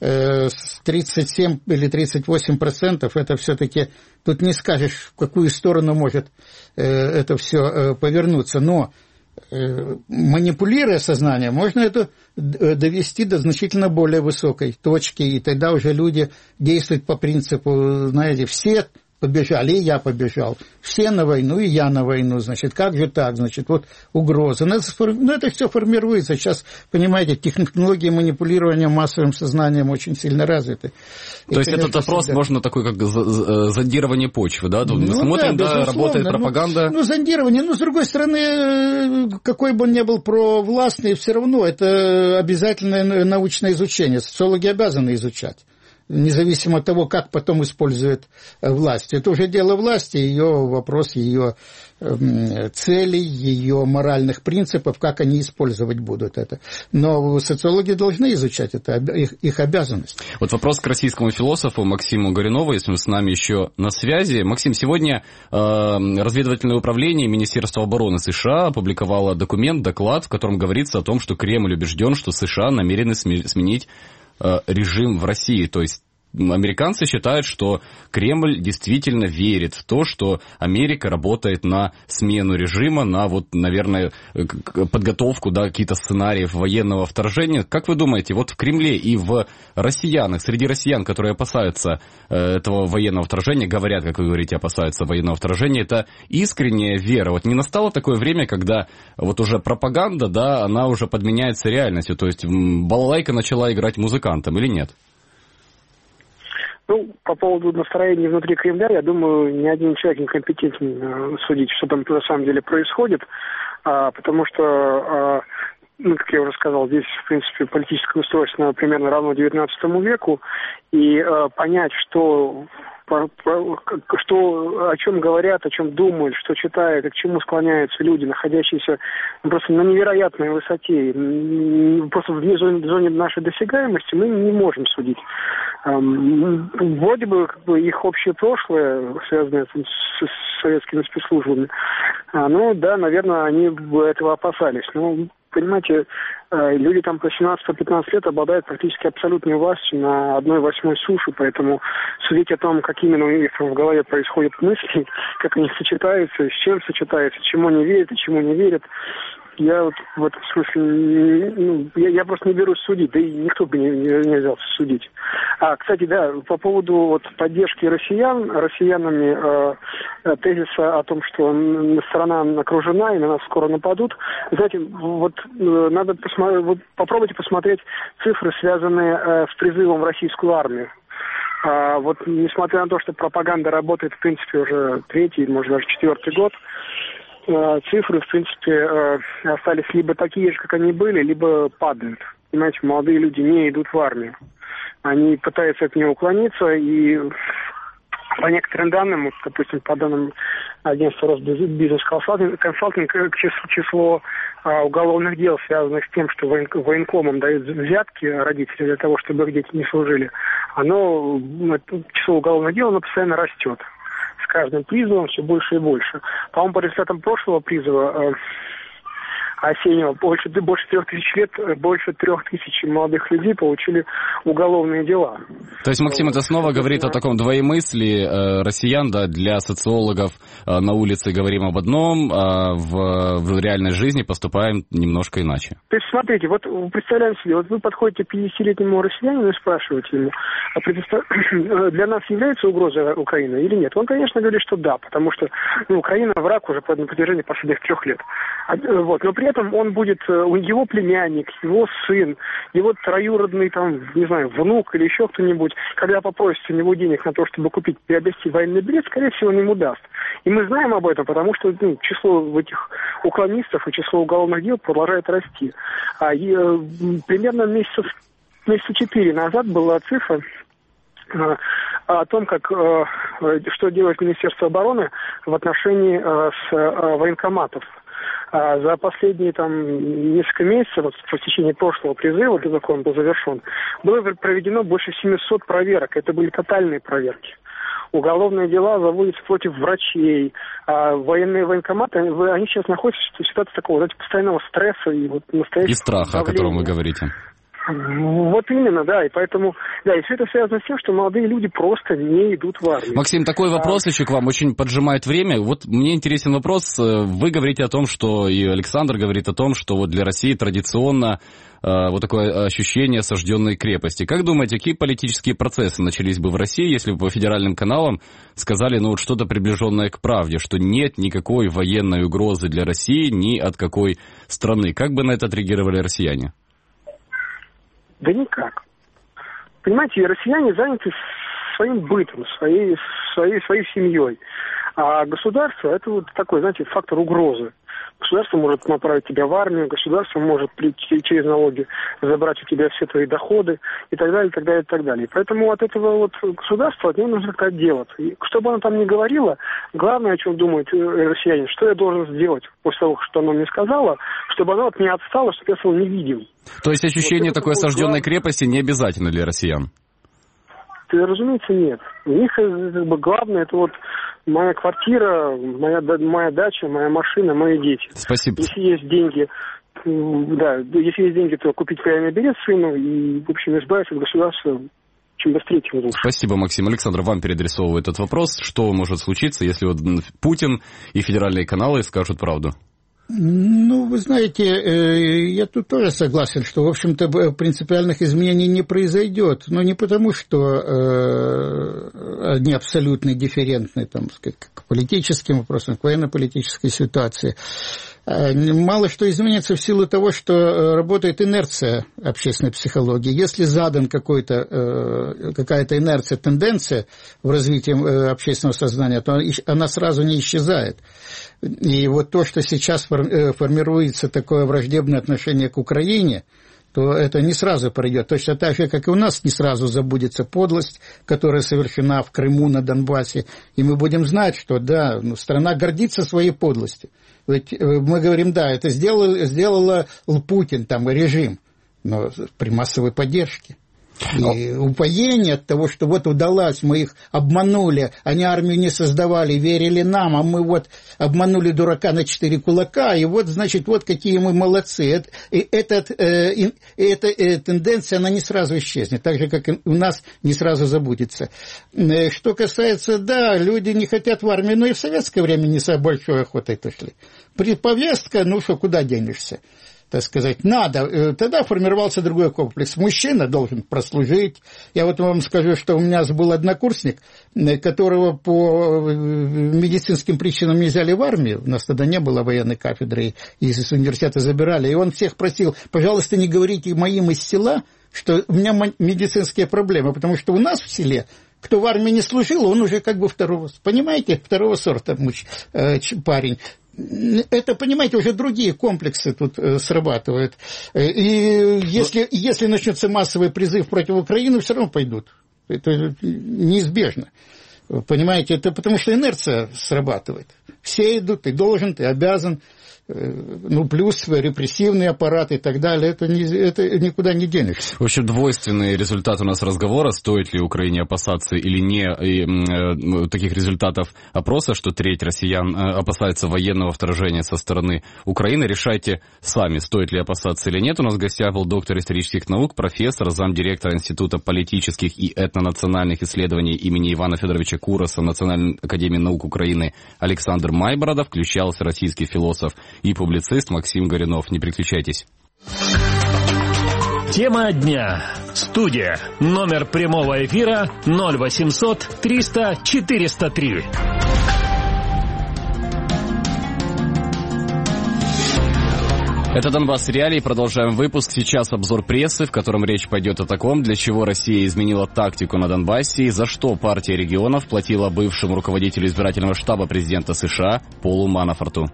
37 или 38% это все-таки тут не скажешь, в какую сторону может это все повернуться. Но манипулируя сознанием, можно это довести до значительно более высокой точки, и тогда уже люди действуют по принципу, знаете, все побежали, и я побежал. Все на войну, и я на войну. Значит, как же так? Значит, вот угроза. Это все формируется. Сейчас, понимаете, технологии манипулирования массовым сознанием очень сильно развиты. То есть этот опрос можно такой, как зондирование почвы, да? Мы смотрим, да, работает пропаганда. Зондирование. С другой стороны, какой бы он ни был провластный, все равно это обязательное научное изучение. Социологи обязаны изучать. Независимо от того, как потом использует власть. Это уже дело власти, ее вопрос, ее целей, ее моральных принципов, как они использовать будут это. Но социологи должны изучать это, их обязанность. Вот вопрос к российскому философу Максиму Горюнову, если он с нами еще на связи. Максим, сегодня разведывательное управление Министерства обороны США опубликовало доклад, в котором говорится о том, что Кремль убежден, что США намерены сменить режим в России. То есть американцы считают, что Кремль действительно верит в то, что Америка работает на смену режима, на наверное, подготовку, да, какие-то сценариев военного вторжения. Как вы думаете, в Кремле и в россиянах, среди россиян, которые опасаются этого военного вторжения, говорят, как вы говорите, опасаются военного вторжения, это искренняя вера? Не настало такое время, когда уже пропаганда, да, она уже подменяется реальностью, то есть балалайка начала играть музыкантом или нет? По поводу настроения внутри Кремля, я думаю, ни один человек не компетентен судить, что там на самом деле происходит, потому что, как я уже сказал, здесь, в принципе, политическое устройство примерно равно XIX веку, и понять, о чем говорят, о чем думают, что читают, и к чему склоняются люди, находящиеся просто на невероятной высоте, просто вне зоны нашей досягаемости, мы не можем судить. Вроде бы их общее прошлое, связанное с советскими спецслужбами, да, наверное, они бы этого опасались. Но понимаете, люди там по 17-15 лет обладают практически абсолютной властью на 1/8 суши, поэтому судить о том, как именно у них в голове происходят мысли, как они сочетаются, с чем сочетаются, чему они верят и чему не верят, я вот в этом смысле, я просто не берусь судить, да и никто бы не взялся судить. Кстати, да, по поводу вот поддержки россиянами тезиса о том, что страна окружена и на нас скоро нападут, знаете, вот надо попробуйте посмотреть цифры, связанные с призывом в российскую армию. Вот несмотря на то, что пропаганда работает, в принципе, уже 3-й, может, даже 4-й год, цифры, в принципе, остались либо такие же, как они были, либо падают. Понимаете, молодые люди не идут в армию. Они пытаются от нее уклониться, и по некоторым данным, вот, допустим, по данным агентства Росбизнес-консалтинг, число уголовных дел, связанных с тем, что военкомам дают взятки родители для того, чтобы их дети не служили, число уголовных дел, оно постоянно растет. С каждым призывом все больше и больше. По-моему, по результатам прошлого призыва осеннего, больше 3000 лет, больше 3000 молодых людей получили уголовные дела. То есть, Максим, это снова говорит о таком двоемыслии россиян, да, для социологов на улице говорим об одном, а в реальной жизни поступаем немножко иначе. То есть, смотрите, вот представляем себе, вот вы подходите к 50-летнему россиянину и спрашиваете ему, для нас является угроза Украины или нет? Он, конечно, говорит, что да, потому что Украина враг уже на протяжении последних 3 лет. Вот, но при этом он будет, его племянник, его сын, его троюродный, там, не знаю, внук или еще кто-нибудь, когда попросит у него денег на то, чтобы приобрести военный билет, скорее всего, он ему даст. И мы знаем об этом, потому что число этих уклонистов и число уголовных дел продолжает расти. Примерно месяца 4 назад была цифра о том, что делает Министерство обороны в отношении военкоматов. За последние несколько месяцев, в течение прошлого призыва, до того, как он был завершен, было проведено больше 700 проверок. Это были тотальные проверки. Уголовные дела заводятся против врачей. Военные военкоматы, они сейчас находятся в ситуации такого, знаете, постоянного стресса и настоящего и страха, давления. О котором вы говорите. Вот именно, да, и поэтому, да, и все это связано с тем, что молодые люди просто не идут в армию. Максим, такой вопрос еще к вам, очень поджимает время. Вот мне интересен вопрос, вы говорите о том, что, и Александр говорит о том, что вот для России традиционно вот такое ощущение осажденной крепости. Как думаете, какие политические процессы начались бы в России, если бы по федеральным каналам сказали, что-то приближенное к правде, что нет никакой военной угрозы для России ни от какой страны? Как бы на это отреагировали россияне? Да никак. Понимаете, россияне заняты своим бытом, своей семьей. А государство – это вот такой, знаете, фактор угрозы. Государство может направить тебя в армию, государство может через налоги забрать у тебя все твои доходы и так далее, и так далее, и так далее. Поэтому от этого государства от него нужно как-то отделаться. И что бы оно там ни говорило, главное, о чем думает россиянин, что я должен сделать после того, что оно мне сказало, чтобы оно от меня отстало, чтобы я стал невидим. То есть ощущение такой осажденной крепости не обязательно для россиян? Разумеется, нет. У них главное, это моя квартира, моя дача, моя машина, мои дети. Спасибо. Если есть деньги, то купить военный билет сыну и, в общем, избавиться от государства чем быстрее, тем лучше. Спасибо, Максим. Александр, вам переадресовываю этот вопрос. Что может случиться, если Путин и федеральные каналы скажут правду? Вы знаете, я тут тоже согласен, что, в общем-то, принципиальных изменений не произойдет, но не потому, что они абсолютно дифферентны, к политическим вопросам, к военно-политической ситуации. Мало что изменится в силу того, что работает инерция общественной психологии. Если задан какая-то инерция, тенденция в развитии общественного сознания, то она сразу не исчезает. И вот то, что сейчас формируется такое враждебное отношение к Украине, то это не сразу пройдет. Точно так же, как и у нас не сразу забудется подлость, которая совершена в Крыму, на Донбассе. И мы будем знать, что страна гордится своей подлостью. Ведь мы говорим, это сделала Путин, режим, но при массовой поддержке. И упоение от того, что вот удалось, мы их обманули, они армию не создавали, верили нам, а мы вот обманули дурака на 4 кулака, и вот, значит, вот какие мы молодцы. Эта тенденция, она не сразу исчезнет, так же, как и у нас не сразу забудется. Что касается, да, люди не хотят в армию, но и в советское время не с большой охотой шли. Повестка, ну что, куда денешься? Так сказать, надо. Тогда формировался другой комплекс. Мужчина должен прослужить. Я вот вам скажу, что у меня был однокурсник, которого по медицинским причинам не взяли в армию. У нас тогда не было военной кафедры, из университета забирали. И он всех просил, пожалуйста, не говорите моим из села, что у меня медицинские проблемы, потому что у нас в селе кто в армии не служил, он уже как бы второго сорта парень. Это, понимаете, уже другие комплексы тут срабатывают. И если начнется массовый призыв против Украины, все равно пойдут. Это неизбежно. Понимаете, это потому что инерция срабатывает. Все идут, ты должен, ты обязан. Ну, плюс репрессивный аппарат и так далее, это никуда не денешься. В общем, двойственный результат у нас разговора, стоит ли Украине опасаться или не, и таких результатов опроса, что треть россиян опасается военного вторжения со стороны Украины. Решайте сами, стоит ли опасаться или нет. У нас в гостях был доктор исторических наук, профессор, замдиректора Института политических и этнонациональных исследований имени Ивана Федоровича Кураса Национальной академии наук Украины Александр Майборода, включался российский философ и публицист Максим Горюнов. Не переключайтесь. Тема дня. Студия. Номер прямого эфира 0800 300 403. Это Донбасс Реалии. Продолжаем выпуск. Сейчас обзор прессы, в котором речь пойдет о таком, для чего Россия изменила тактику на Донбассе и за что партия регионов платила бывшему руководителю избирательного штаба президента США Полу Манафорту.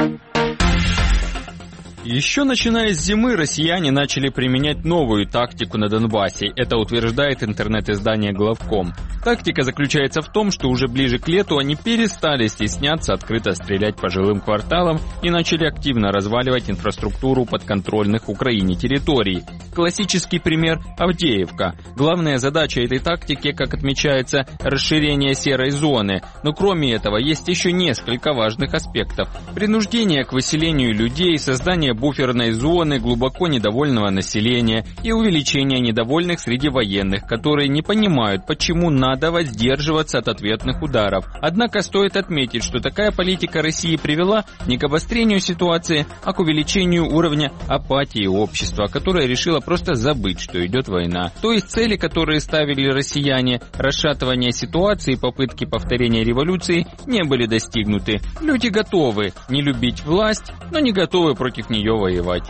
Еще начиная с зимы россияне начали применять новую тактику на Донбассе. Это утверждает интернет-издание «Главком». Тактика заключается в том, что уже ближе к лету они перестали стесняться открыто стрелять по жилым кварталам и начали активно разваливать инфраструктуру подконтрольных Украине территорий. Классический пример – Авдеевка. Главная задача этой тактики, как отмечается, расширение серой зоны. Но кроме этого есть еще несколько важных аспектов. Принуждение к выселению людей, создание буферной зоны глубоко недовольного населения и увеличение недовольных среди военных, которые не понимают, почему надо воздерживаться от ответных ударов. Однако стоит отметить, что такая политика России привела не к обострению ситуации, а к увеличению уровня апатии общества, которое решило просто забыть, что идет война. То есть цели, которые ставили россияне, расшатывание ситуации и попытки повторения революции, не были достигнуты. Люди готовы не любить власть, но не готовы против нее воевать.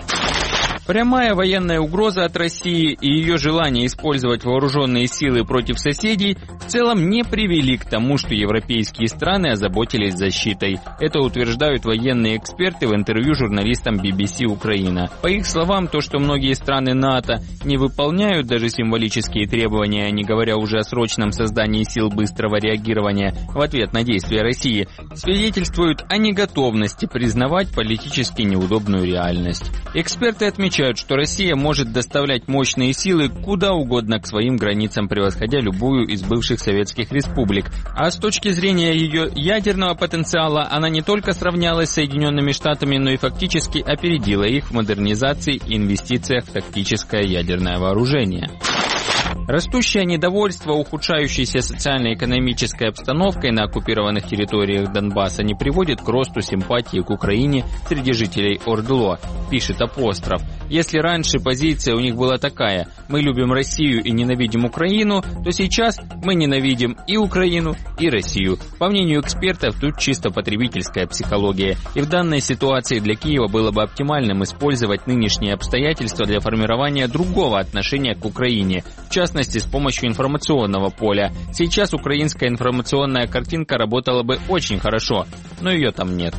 Прямая военная угроза от России и ее желание использовать вооруженные силы против соседей в целом не привели к тому, что европейские страны озаботились защитой. Это утверждают военные эксперты в интервью журналистам BBC Украина. По их словам, то, что многие страны НАТО не выполняют даже символические требования, не говоря уже о срочном создании сил быстрого реагирования в ответ на действия России, свидетельствует о неготовности признавать политически неудобную реальность. Эксперты отмечают, что Россия может доставлять мощные силы куда угодно к своим границам, превосходя любую из бывших советских республик. А с точки зрения ее ядерного потенциала, она не только сравнялась с Соединенными Штатами, но и фактически опередила их в модернизации и инвестициях в тактическое ядерное вооружение. Растущее недовольство ухудшающейся социально-экономической обстановкой на оккупированных территориях Донбасса не приводит к росту симпатии к Украине среди жителей ОРДЛО, пишет Апостроф. Если раньше позиция у них была такая: мы любим Россию и ненавидим Украину, то сейчас мы ненавидим и Украину, и Россию. По мнению экспертов, тут чисто потребительская психология. И в данной ситуации для Киева было бы оптимальным использовать нынешние обстоятельства для формирования другого отношения к Украине, в частности с помощью информационного поля. Сейчас украинская информационная картинка работала бы очень хорошо, но ее там нет.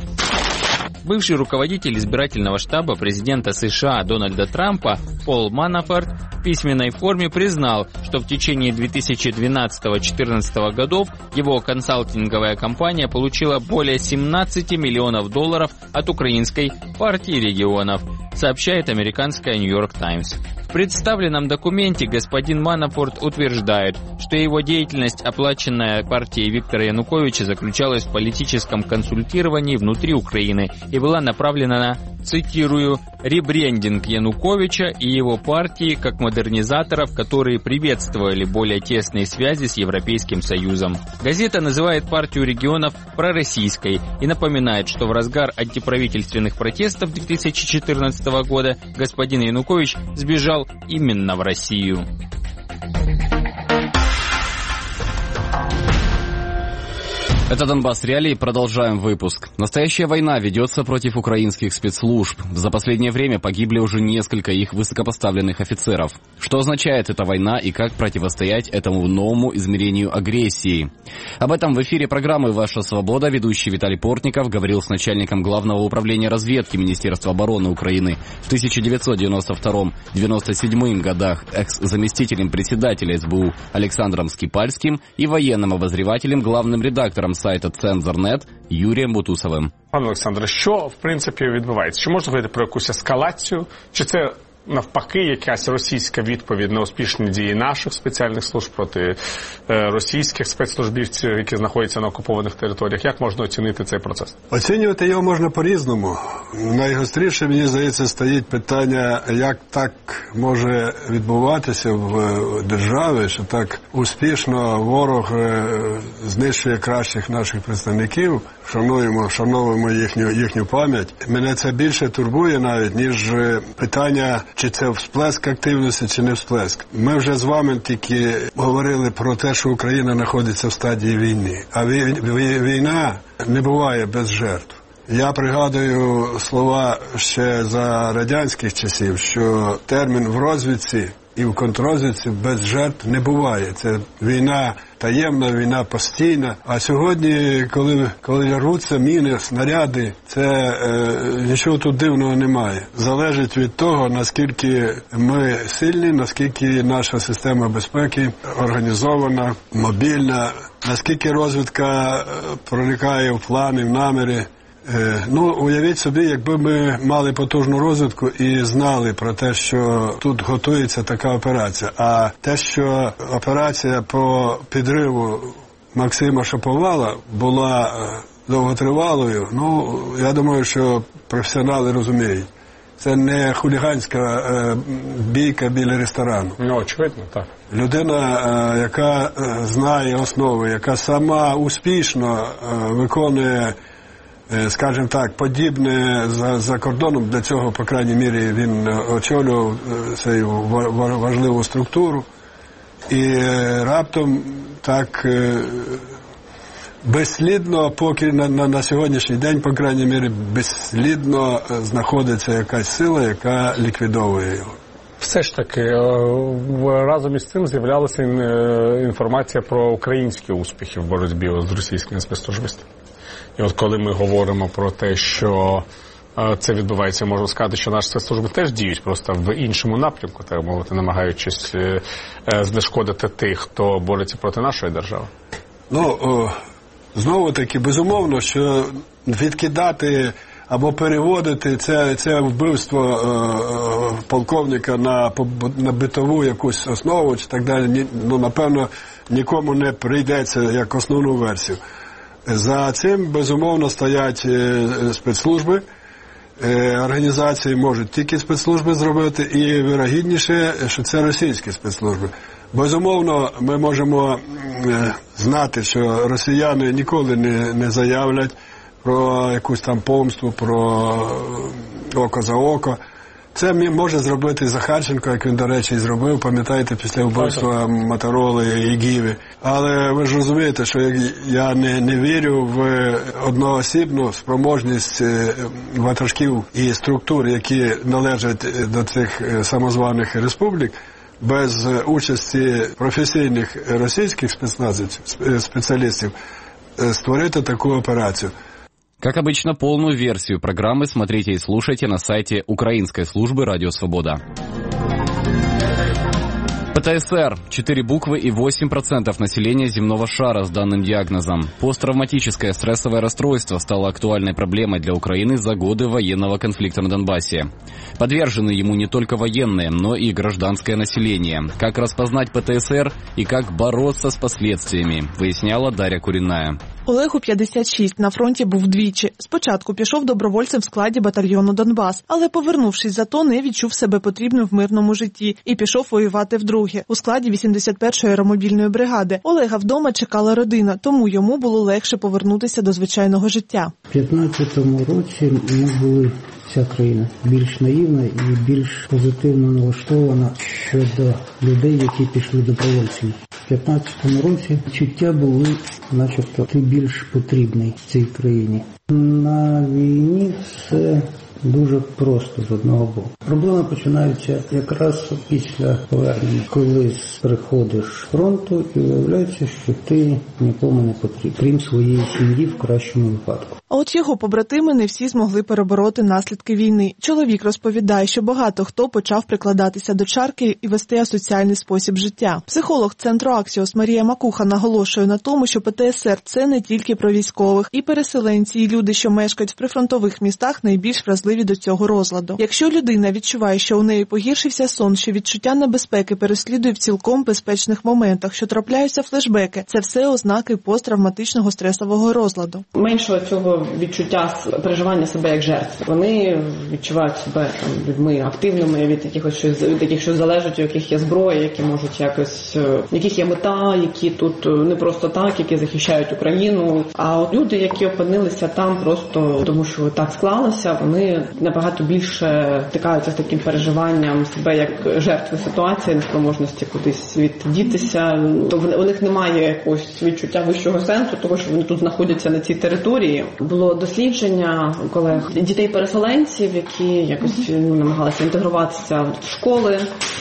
Бывший руководитель избирательного штаба президента США Дональда Трампа Пол Манафорт в письменной форме признал, что в течение 2012-2014 годов его консалтинговая компания получила более 17 миллионов долларов от украинской партии регионов, сообщает американская New York Times. В представленном документе господин Манафорт утверждает, что его деятельность, оплаченная партией Виктора Януковича, заключалась в политическом консультировании внутри Украины и была направлена на, цитирую, «ребрендинг Януковича и его партии как модернизаторов, которые приветствовали более тесные связи с Европейским Союзом». Газета называет партию регионов пророссийской и напоминает, что в разгар антиправительственных протестов 2014 года господин Янукович сбежал именно в Россию. Это Донбасс Реалии. Продолжаем выпуск. Настоящая война ведется против украинских спецслужб. За последнее время погибли уже несколько их высокопоставленных офицеров. Что означает эта война и как противостоять этому новому измерению агрессии? Об этом в эфире программы «Ваша свобода» ведущий Виталий Портников говорил с начальником Главного управления разведки Министерства обороны Украины в 1992-1997 годах, экс-заместителем председателя СБУ Александром Скипальским и военным обозревателем, главным редактором сайта «Цензор.нет» Юрієм Бутусовим. Пане Олександре, що в принципі відбувається? Чи можна говорити про якусь ескалацію? Чи це навпаки якась російська відповідь на успішні дії наших спеціальних служб проти російських спецслужбівців, які знаходяться на окупованих територіях? Як можна оцінити цей процес? Оцінювати його можна по-різному. Найгостріше, мені здається, стоїть питання, як так може відбуватися в державі, що так успішно ворог знищує кращих наших представників, вшановуємо їхню пам'ять. Мене це більше турбує навіть, ніж питання, чи це всплеск активності, чи не всплеск. Ми вже з вами тільки говорили про те, що Україна знаходиться в стадії війни. А війна не буває без жертв. Я пригадую слова ще за радянських часів, що термін в розвідці і в контррозвідці без жертв не буває. Це війна таємна, війна постійна. А сьогодні, коли рвуться міни, снаряди, це нічого тут дивного немає. Залежить від того, наскільки ми сильні, наскільки наша система безпеки організована, мобільна, наскільки розвідка проникає в плани, в наміри. Уявіть собі, якби ми мали потужну розвідку і знали про те, що тут готується така операція. А те, що операція по підриву Максима Шаповала була довготривалою, я думаю, що професіонали розуміють. Це не хуліганська бійка біля ресторану. Очевидно, так. Людина, яка знає основи, яка сама успішно виконує, скажімо так, подібне за кордоном, для цього, по крайній мірі, він очолював цю важливу структуру. І раптом так безслідно, поки на сьогоднішній день, по крайній мірі, безслідно знаходиться якась сила, яка ліквідовує його. Все ж таки, разом із цим з'являлася інформація про українські успіхи в боротьбі з російськими спецслужбистами. І от коли ми говоримо про те, що це відбувається, можна сказати, що наші спецслужби теж діють просто в іншому напрямку, так мовити, намагаючись знешкодити тих, хто бореться проти нашої держави. Знову-таки, безумовно, що відкидати або переводити це вбивство полковника на битову якусь основу чи так далі, напевно, нікому не прийдеться як основну версію. За цим, безумовно, стоять спецслужби. Організації можуть тільки спецслужби зробити, і вірогідніше, що це російські спецслужби. Безумовно, ми можемо знати, що росіяни ніколи не заявлять про якусь там помсту, про око за око. Це може зробити Захарченко, як він, до речі, і зробив, пам'ятаєте, після вбивства Мотороли і Гіви. Але ви ж розумієте, що я не вірю в одноосібну спроможність ватажків і структур, які належать до цих самозваних республік, без участі професійних російських спеціалістів створити таку операцію. Как обычно, полную версию программы смотрите и слушайте на сайте Украинской службы «Радио Свобода». ПТСР – 4 буквы и 8% населения земного шара с данным диагнозом. Посттравматическое стрессовое расстройство стало актуальной проблемой для Украины за годы военного конфликта на Донбассе. Подвержены ему не только военные, но и гражданское население. Как распознать ПТСР и как бороться с последствиями, выясняла Дарья Куріная. Олегу 56, на фронті був двічі. Спочатку пішов добровольцем в складі батальйону «Донбас», але повернувшись з АТО, не відчув себе потрібним в мирному житті і пішов воювати вдруге у складі 81-ї аеромобільної бригади. Олега вдома чекала родина, тому йому було легше повернутися до звичайного життя. У 15-му році ми були, вся країна, більш наївна і більш позитивно налаштована щодо людей, які пішли добровольцями. У 15-му році чуття були, начебто, ти більш потрібний в цій країні. На війні все дуже просто з одного боку. Проблеми починаються якраз після повернення, коли приходиш з фронту і виявляється, що ти нікому не потрібен, крім своєї сім'ї в кращому випадку. А от його побратими не всі змогли перебороти наслідки війни. Чоловік розповідає, що багато хто почав прикладатися до чарки і вести асоціальний спосіб життя. Психолог центру «Аксіос» Марія Макуха наголошує на тому, що ПТСР – це не тільки про військових. І переселенці, і люди, що мешкають в прифронтових містах, найбільш вразливі до цього розладу. Якщо людина відчуває, що у неї погіршився сон, що відчуття небезпеки переслідує в цілком безпечних моментах, що трапляються флешбеки – це все ознаки посттравматичного стресового розладу. Меншого цього відчуття переживання себе як жертв. Вони відчувають себе людьми активними, від яких щось залежить, у яких є зброя, які можуть якось, в яких є мета, які тут не просто так, які захищають Україну. А от люди, які опинилися там просто тому, що так склалося, вони набагато більше стикаються з таким переживанням себе як жертви ситуації, неспроможності кудись віддітися. У них немає якогось відчуття вищого сенсу, того, що вони тут знаходяться на цій території. Було дослідження колег дітей-переселенців, які якось намагалися інтегруватися в школи.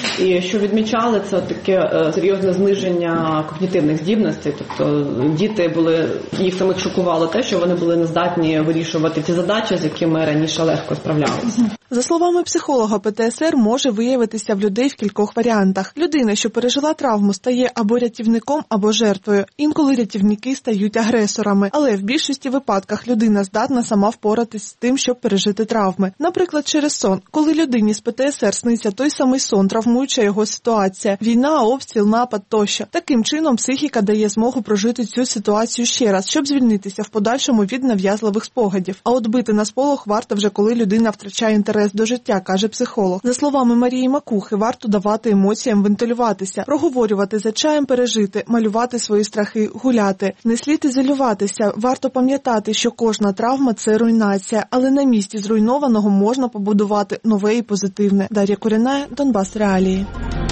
І що відмічали, це таке серйозне зниження когнітивних здібностей. Тобто діти були, їх самих шокувало те, що вони були нездатні вирішувати ті задачі, з якими раніше легко справлялися. За словами психолога, ПТСР може виявитися в людей в кількох варіантах. Людина, що пережила травму, стає або рятівником, або жертвою. Інколи рятівники стають агресорами. Але в більшості випадках людина здатна сама впоратись з тим, щоб пережити травми. Наприклад, через сон. Коли людині з ПТСР сниться той самий сон, травмуюча його ситуація, війна, обстріл, напад тощо. Таким чином психіка дає змогу прожити цю ситуацію ще раз, щоб звільнитися в подальшому від нав'язливих спогадів. А от бити на сполох варто вже, коли людина втрачає інтерес до життя, каже психолог. За словами Марії Макухи, варто давати емоціям вентилюватися, проговорювати за чаєм пережити, малювати свої страхи, гуляти. Не слід ізолюватися, варто пам'ятати, що кожна травма – це руйнація, але на місці зруйнованого можна побудувати нове і позитивне. Дар'я Куріная, Донбас Реалії.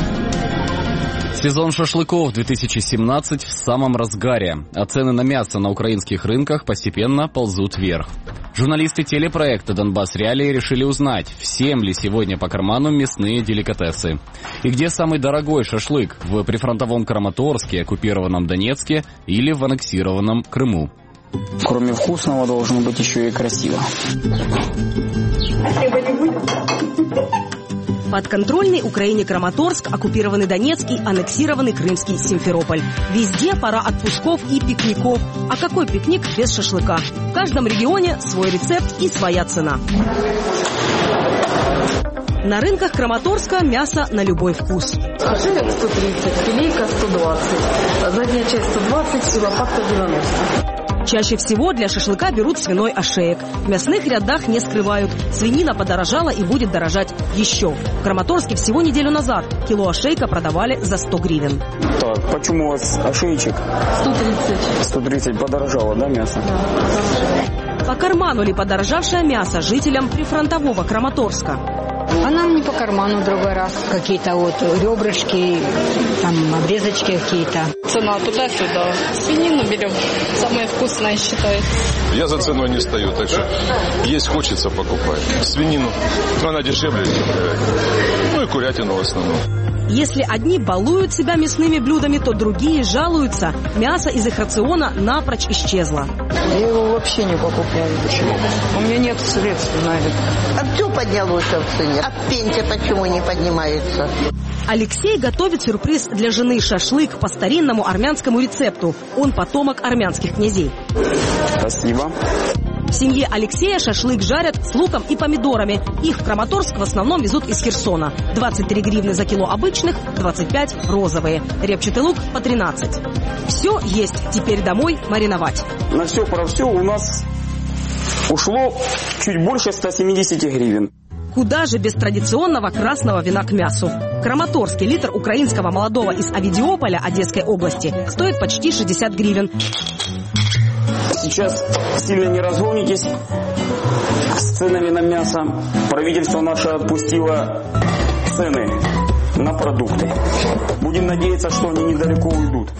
Сезон шашлыков 2017 в самом разгаре, а цены на мясо на украинских рынках постепенно ползут вверх. Журналисты телепроекта «Донбасс Реалии» решили узнать, всем ли сегодня по карману мясные деликатесы. И где самый дорогой шашлык – в прифронтовом Краматорске, оккупированном Донецке или в аннексированном Крыму. Кроме вкусного должно быть еще и красиво. Подконтрольный Украине Краматорск, оккупированный Донецкий, аннексированный крымский Симферополь. Везде пора отпусков и пикников. А какой пикник без шашлыка? В каждом регионе свой рецепт и своя цена. На рынках Краматорска мясо на любой вкус. Ошеек 130, филейка 120, задняя часть 120, лопатка 90. Чаще всего для шашлыка берут свиной ошеек. В мясных рядах не скрывают. Свинина подорожала и будет дорожать еще. В Краматорске всего неделю назад кило ошейка продавали за 100 гривен. Так, почему у вас ошейчик? 130. 130 подорожало, да, мясо? Да. По карману ли подорожавшее мясо жителям прифронтового Краматорска? А нам не по карману в другой раз. Какие-то вот ребрышки, там обрезочки какие-то. Цена туда-сюда. Свинину берем. Самое вкусное, считаю. Я за ценой не стою, так что есть хочется покупать. Свинину, она дешевле, ну и курятину в основном. Если одни балуют себя мясными блюдами, то другие жалуются. Мясо из их рациона напрочь исчезло. Я его вообще не покупаю. Почему? У меня нет средств на это. А все поднялось в цене. А пенсия почему не поднимается? Алексей готовит сюрприз для жены — шашлык по старинному армянскому рецепту. Он потомок армянских князей. Спасибо. В семье Алексея шашлык жарят с луком и помидорами. Их в Краматорск в основном везут из Херсона. 23 гривны за кило обычных, 25 розовые. Репчатый лук по 13. Все есть. Теперь домой мариновать. На все про все у нас ушло чуть больше 170 гривен. Куда же без традиционного красного вина к мясу? В Краматорске литр украинского молодого из Авидиополя Одесской области стоит почти 60 гривен. Сейчас сильно не разгонитесь с ценами на мясо. Правительство наше отпустило цены на продукты. Будем надеяться, что они недалеко уйдут.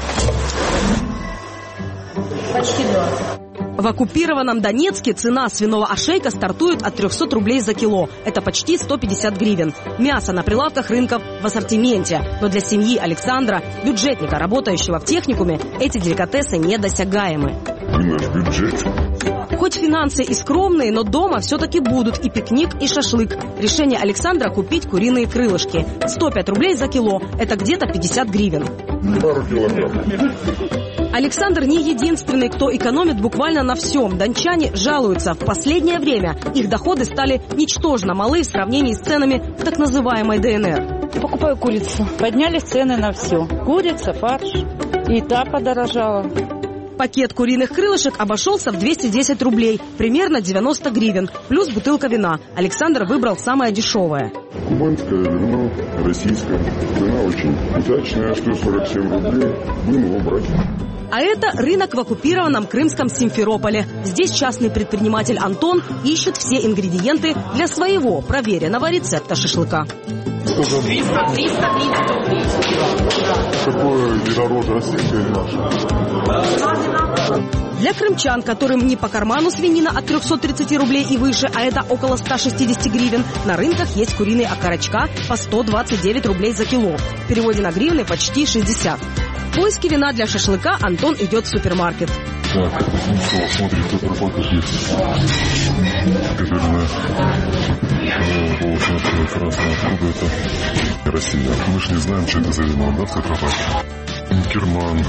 Почти 20. В оккупированном Донецке цена свиного ошейка стартует от 300 рублей за кило. Это почти 150 гривен. Мясо на прилавках рынков в ассортименте. Но для семьи Александра, бюджетника, работающего в техникуме, эти деликатесы недосягаемы. Наш бюджет. Хоть финансы и скромные, но дома все-таки будут и пикник, и шашлык. Решение Александра — купить куриные крылышки. 105 рублей за кило. Это где-то 50 гривен. Пару килограмм. Александр не единственный, кто экономит буквально на всем. Дончане жалуются. В последнее время их доходы стали ничтожно малы в сравнении с ценами в так называемой ДНР. Покупаю курицу. Подняли цены на все. Курица, фарш. И та подорожала. Пакет куриных крылышек обошелся в 210 рублей, примерно 90 гривен, плюс бутылка вина. Александр выбрал самое дешевое. Кубанское вино, российское. Цена очень удачная, 147 рублей. Будем его брать. А это рынок в оккупированном крымском Симферополе. Здесь частный предприниматель Антон ищет все ингредиенты для своего проверенного рецепта шашлыка. 300 рублей. Какое вино рожа, российское или наше? Для крымчан, которым не по карману свинина от 330 рублей и выше, а это около 160 гривен, на рынках есть куриные окорочка по 129 рублей за кило. В переводе на гривны почти 60. В поиске вина для шашлыка Антон идет в супермаркет. Так, это Кузнецова, смотри, кто пропадает есть. Каберне. Волочная красная. Откуда это? Россия. Мы же не знаем, что это за вино, да, в Петропавловске? Керман.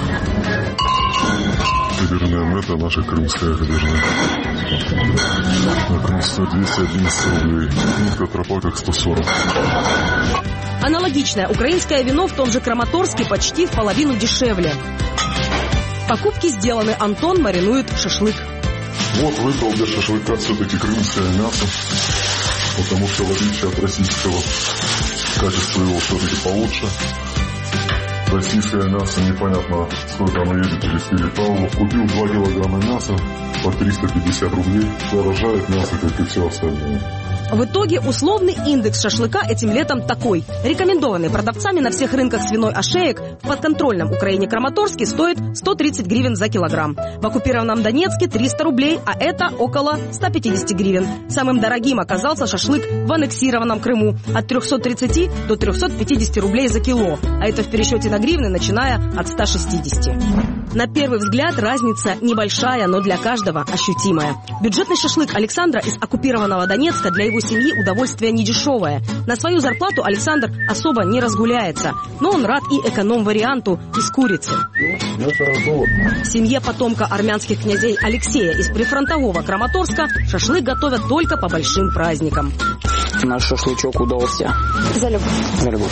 Каберне, это наша крымская каберне. Крымская 211 рублей. В Петропавловске 140. Аналогичное украинское вино в том же Краматорске почти в половину дешевле. Покупки сделаны, Антон маринует шашлык. Вот выбрал для шашлыка все-таки крымское мясо, потому что в отличие от российского качество его все-таки получше. Российское мясо непонятно, сколько оно едет через Переталу. Купил 2 килограмма мяса по 350 рублей. Дорожает мясо, как и все остальное. В итоге условный индекс шашлыка этим летом такой. Рекомендованный продавцами на всех рынках свиной ошеек в подконтрольном Украине Краматорске стоит 130 гривен за килограмм. В оккупированном Донецке 300 рублей, а это около 150 гривен. Самым дорогим оказался шашлык в аннексированном Крыму. От 330 до 350 рублей за кило. А это в пересчете на гривны, начиная от 160. На первый взгляд разница небольшая, но для каждого ощутимая. Бюджетный шашлык Александра из оккупированного Донецка для его семьи удовольствие недешевое. На свою зарплату Александр особо не разгуляется, но он рад и эконом-варианту из курицы. В семье потомка армянских князей Алексея из прифронтового Краматорска шашлык готовят только по большим праздникам. Наш шашлычок удался. За любовь. За любовь.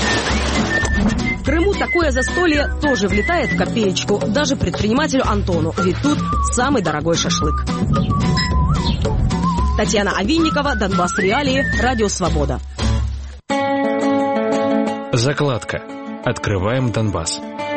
В Крыму такое застолье тоже влетает в копеечку даже предпринимателю Антону, ведь тут самый дорогой шашлык. Татьяна Авинникова, Донбасс Реалии, Радио Свобода. Закладка. Открываем Донбасс.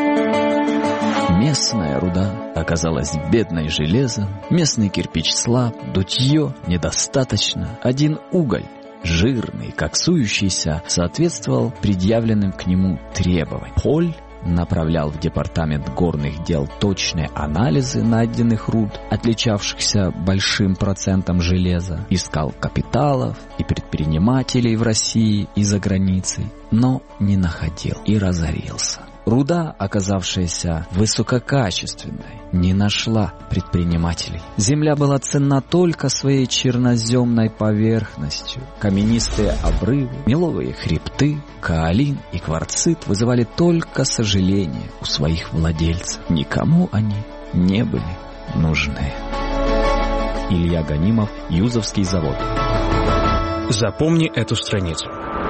Местная руда оказалась бедной железом, местный кирпич слаб, дутье недостаточно, один уголь, жирный, коксующийся, соответствовал предъявленным к нему требованиям. Поль направлял в департамент горных дел точные анализы найденных руд, отличавшихся большим процентом железа, искал капиталов и предпринимателей в России и за границей, но не находил и разорился. Руда, оказавшаяся высококачественной, не нашла предпринимателей. Земля была ценна только своей черноземной поверхностью. Каменистые обрывы, меловые хребты, каолин и кварцит вызывали только сожаление у своих владельцев. Никому они не были нужны. Илья Ганимов, Юзовский завод. Запомни эту страницу.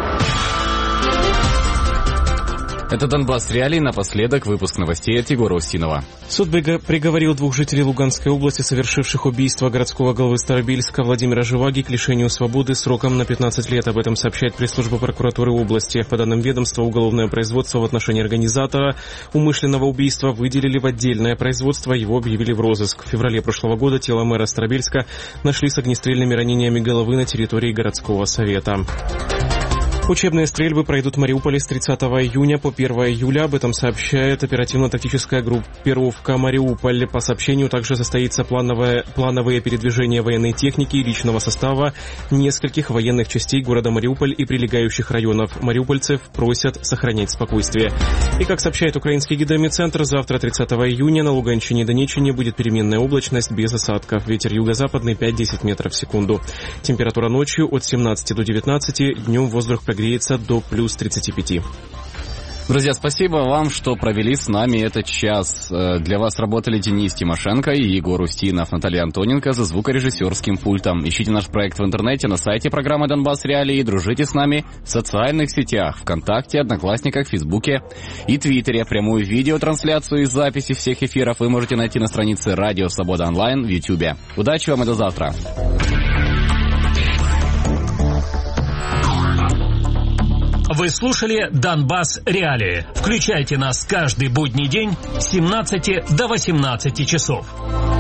Это «Донбасс Реалии». Напоследок выпуск новостей от Егора Устинова. Суд приговорил 2 жителей Луганской области, совершивших убийство городского главы Старобельска Владимира Живаги, к лишению свободы сроком на 15 лет. Об этом сообщает пресс-служба прокуратуры области. По данным ведомства, уголовное производство в отношении организатора умышленного убийства выделили в отдельное производство, его объявили в розыск. В феврале прошлого года тело мэра Старобельска нашли с огнестрельными ранениями головы на территории городского совета. Учебные стрельбы пройдут в Мариуполе с 30 июня по 1 июля. Об этом сообщает оперативно-тактическая группировка «Мариуполь». По сообщению также состоится плановые передвижения военной техники и личного состава нескольких военных частей города Мариуполь и прилегающих районов. Мариупольцев просят сохранять спокойствие. И, как сообщает украинский гидрометцентр, завтра, 30 июня, на Луганщине и Донеччине будет переменная облачность без осадков. Ветер юго-западный 5-10 метров в секунду. Температура ночью от 17 до 19, днем воздух прогреется до плюс 35. Друзья, спасибо вам, что провели с нами этот час. Для вас работали Денис Тимошенко и Егор Устинов, Наталья Антоненко за звукорежиссерским пультом. Ищите наш проект в интернете, на сайте программы «Донбасс Реалии» и дружите с нами в социальных сетях, ВКонтакте, Одноклассниках, Фейсбуке и Твиттере. Прямую видеотрансляцию и записи всех эфиров вы можете найти на странице «Радио Свобода Онлайн» в Ютьюбе. Удачи вам и до завтра. Вы слушали «Донбасс Реалии». Включайте нас каждый будний день с 17 до 18 часов.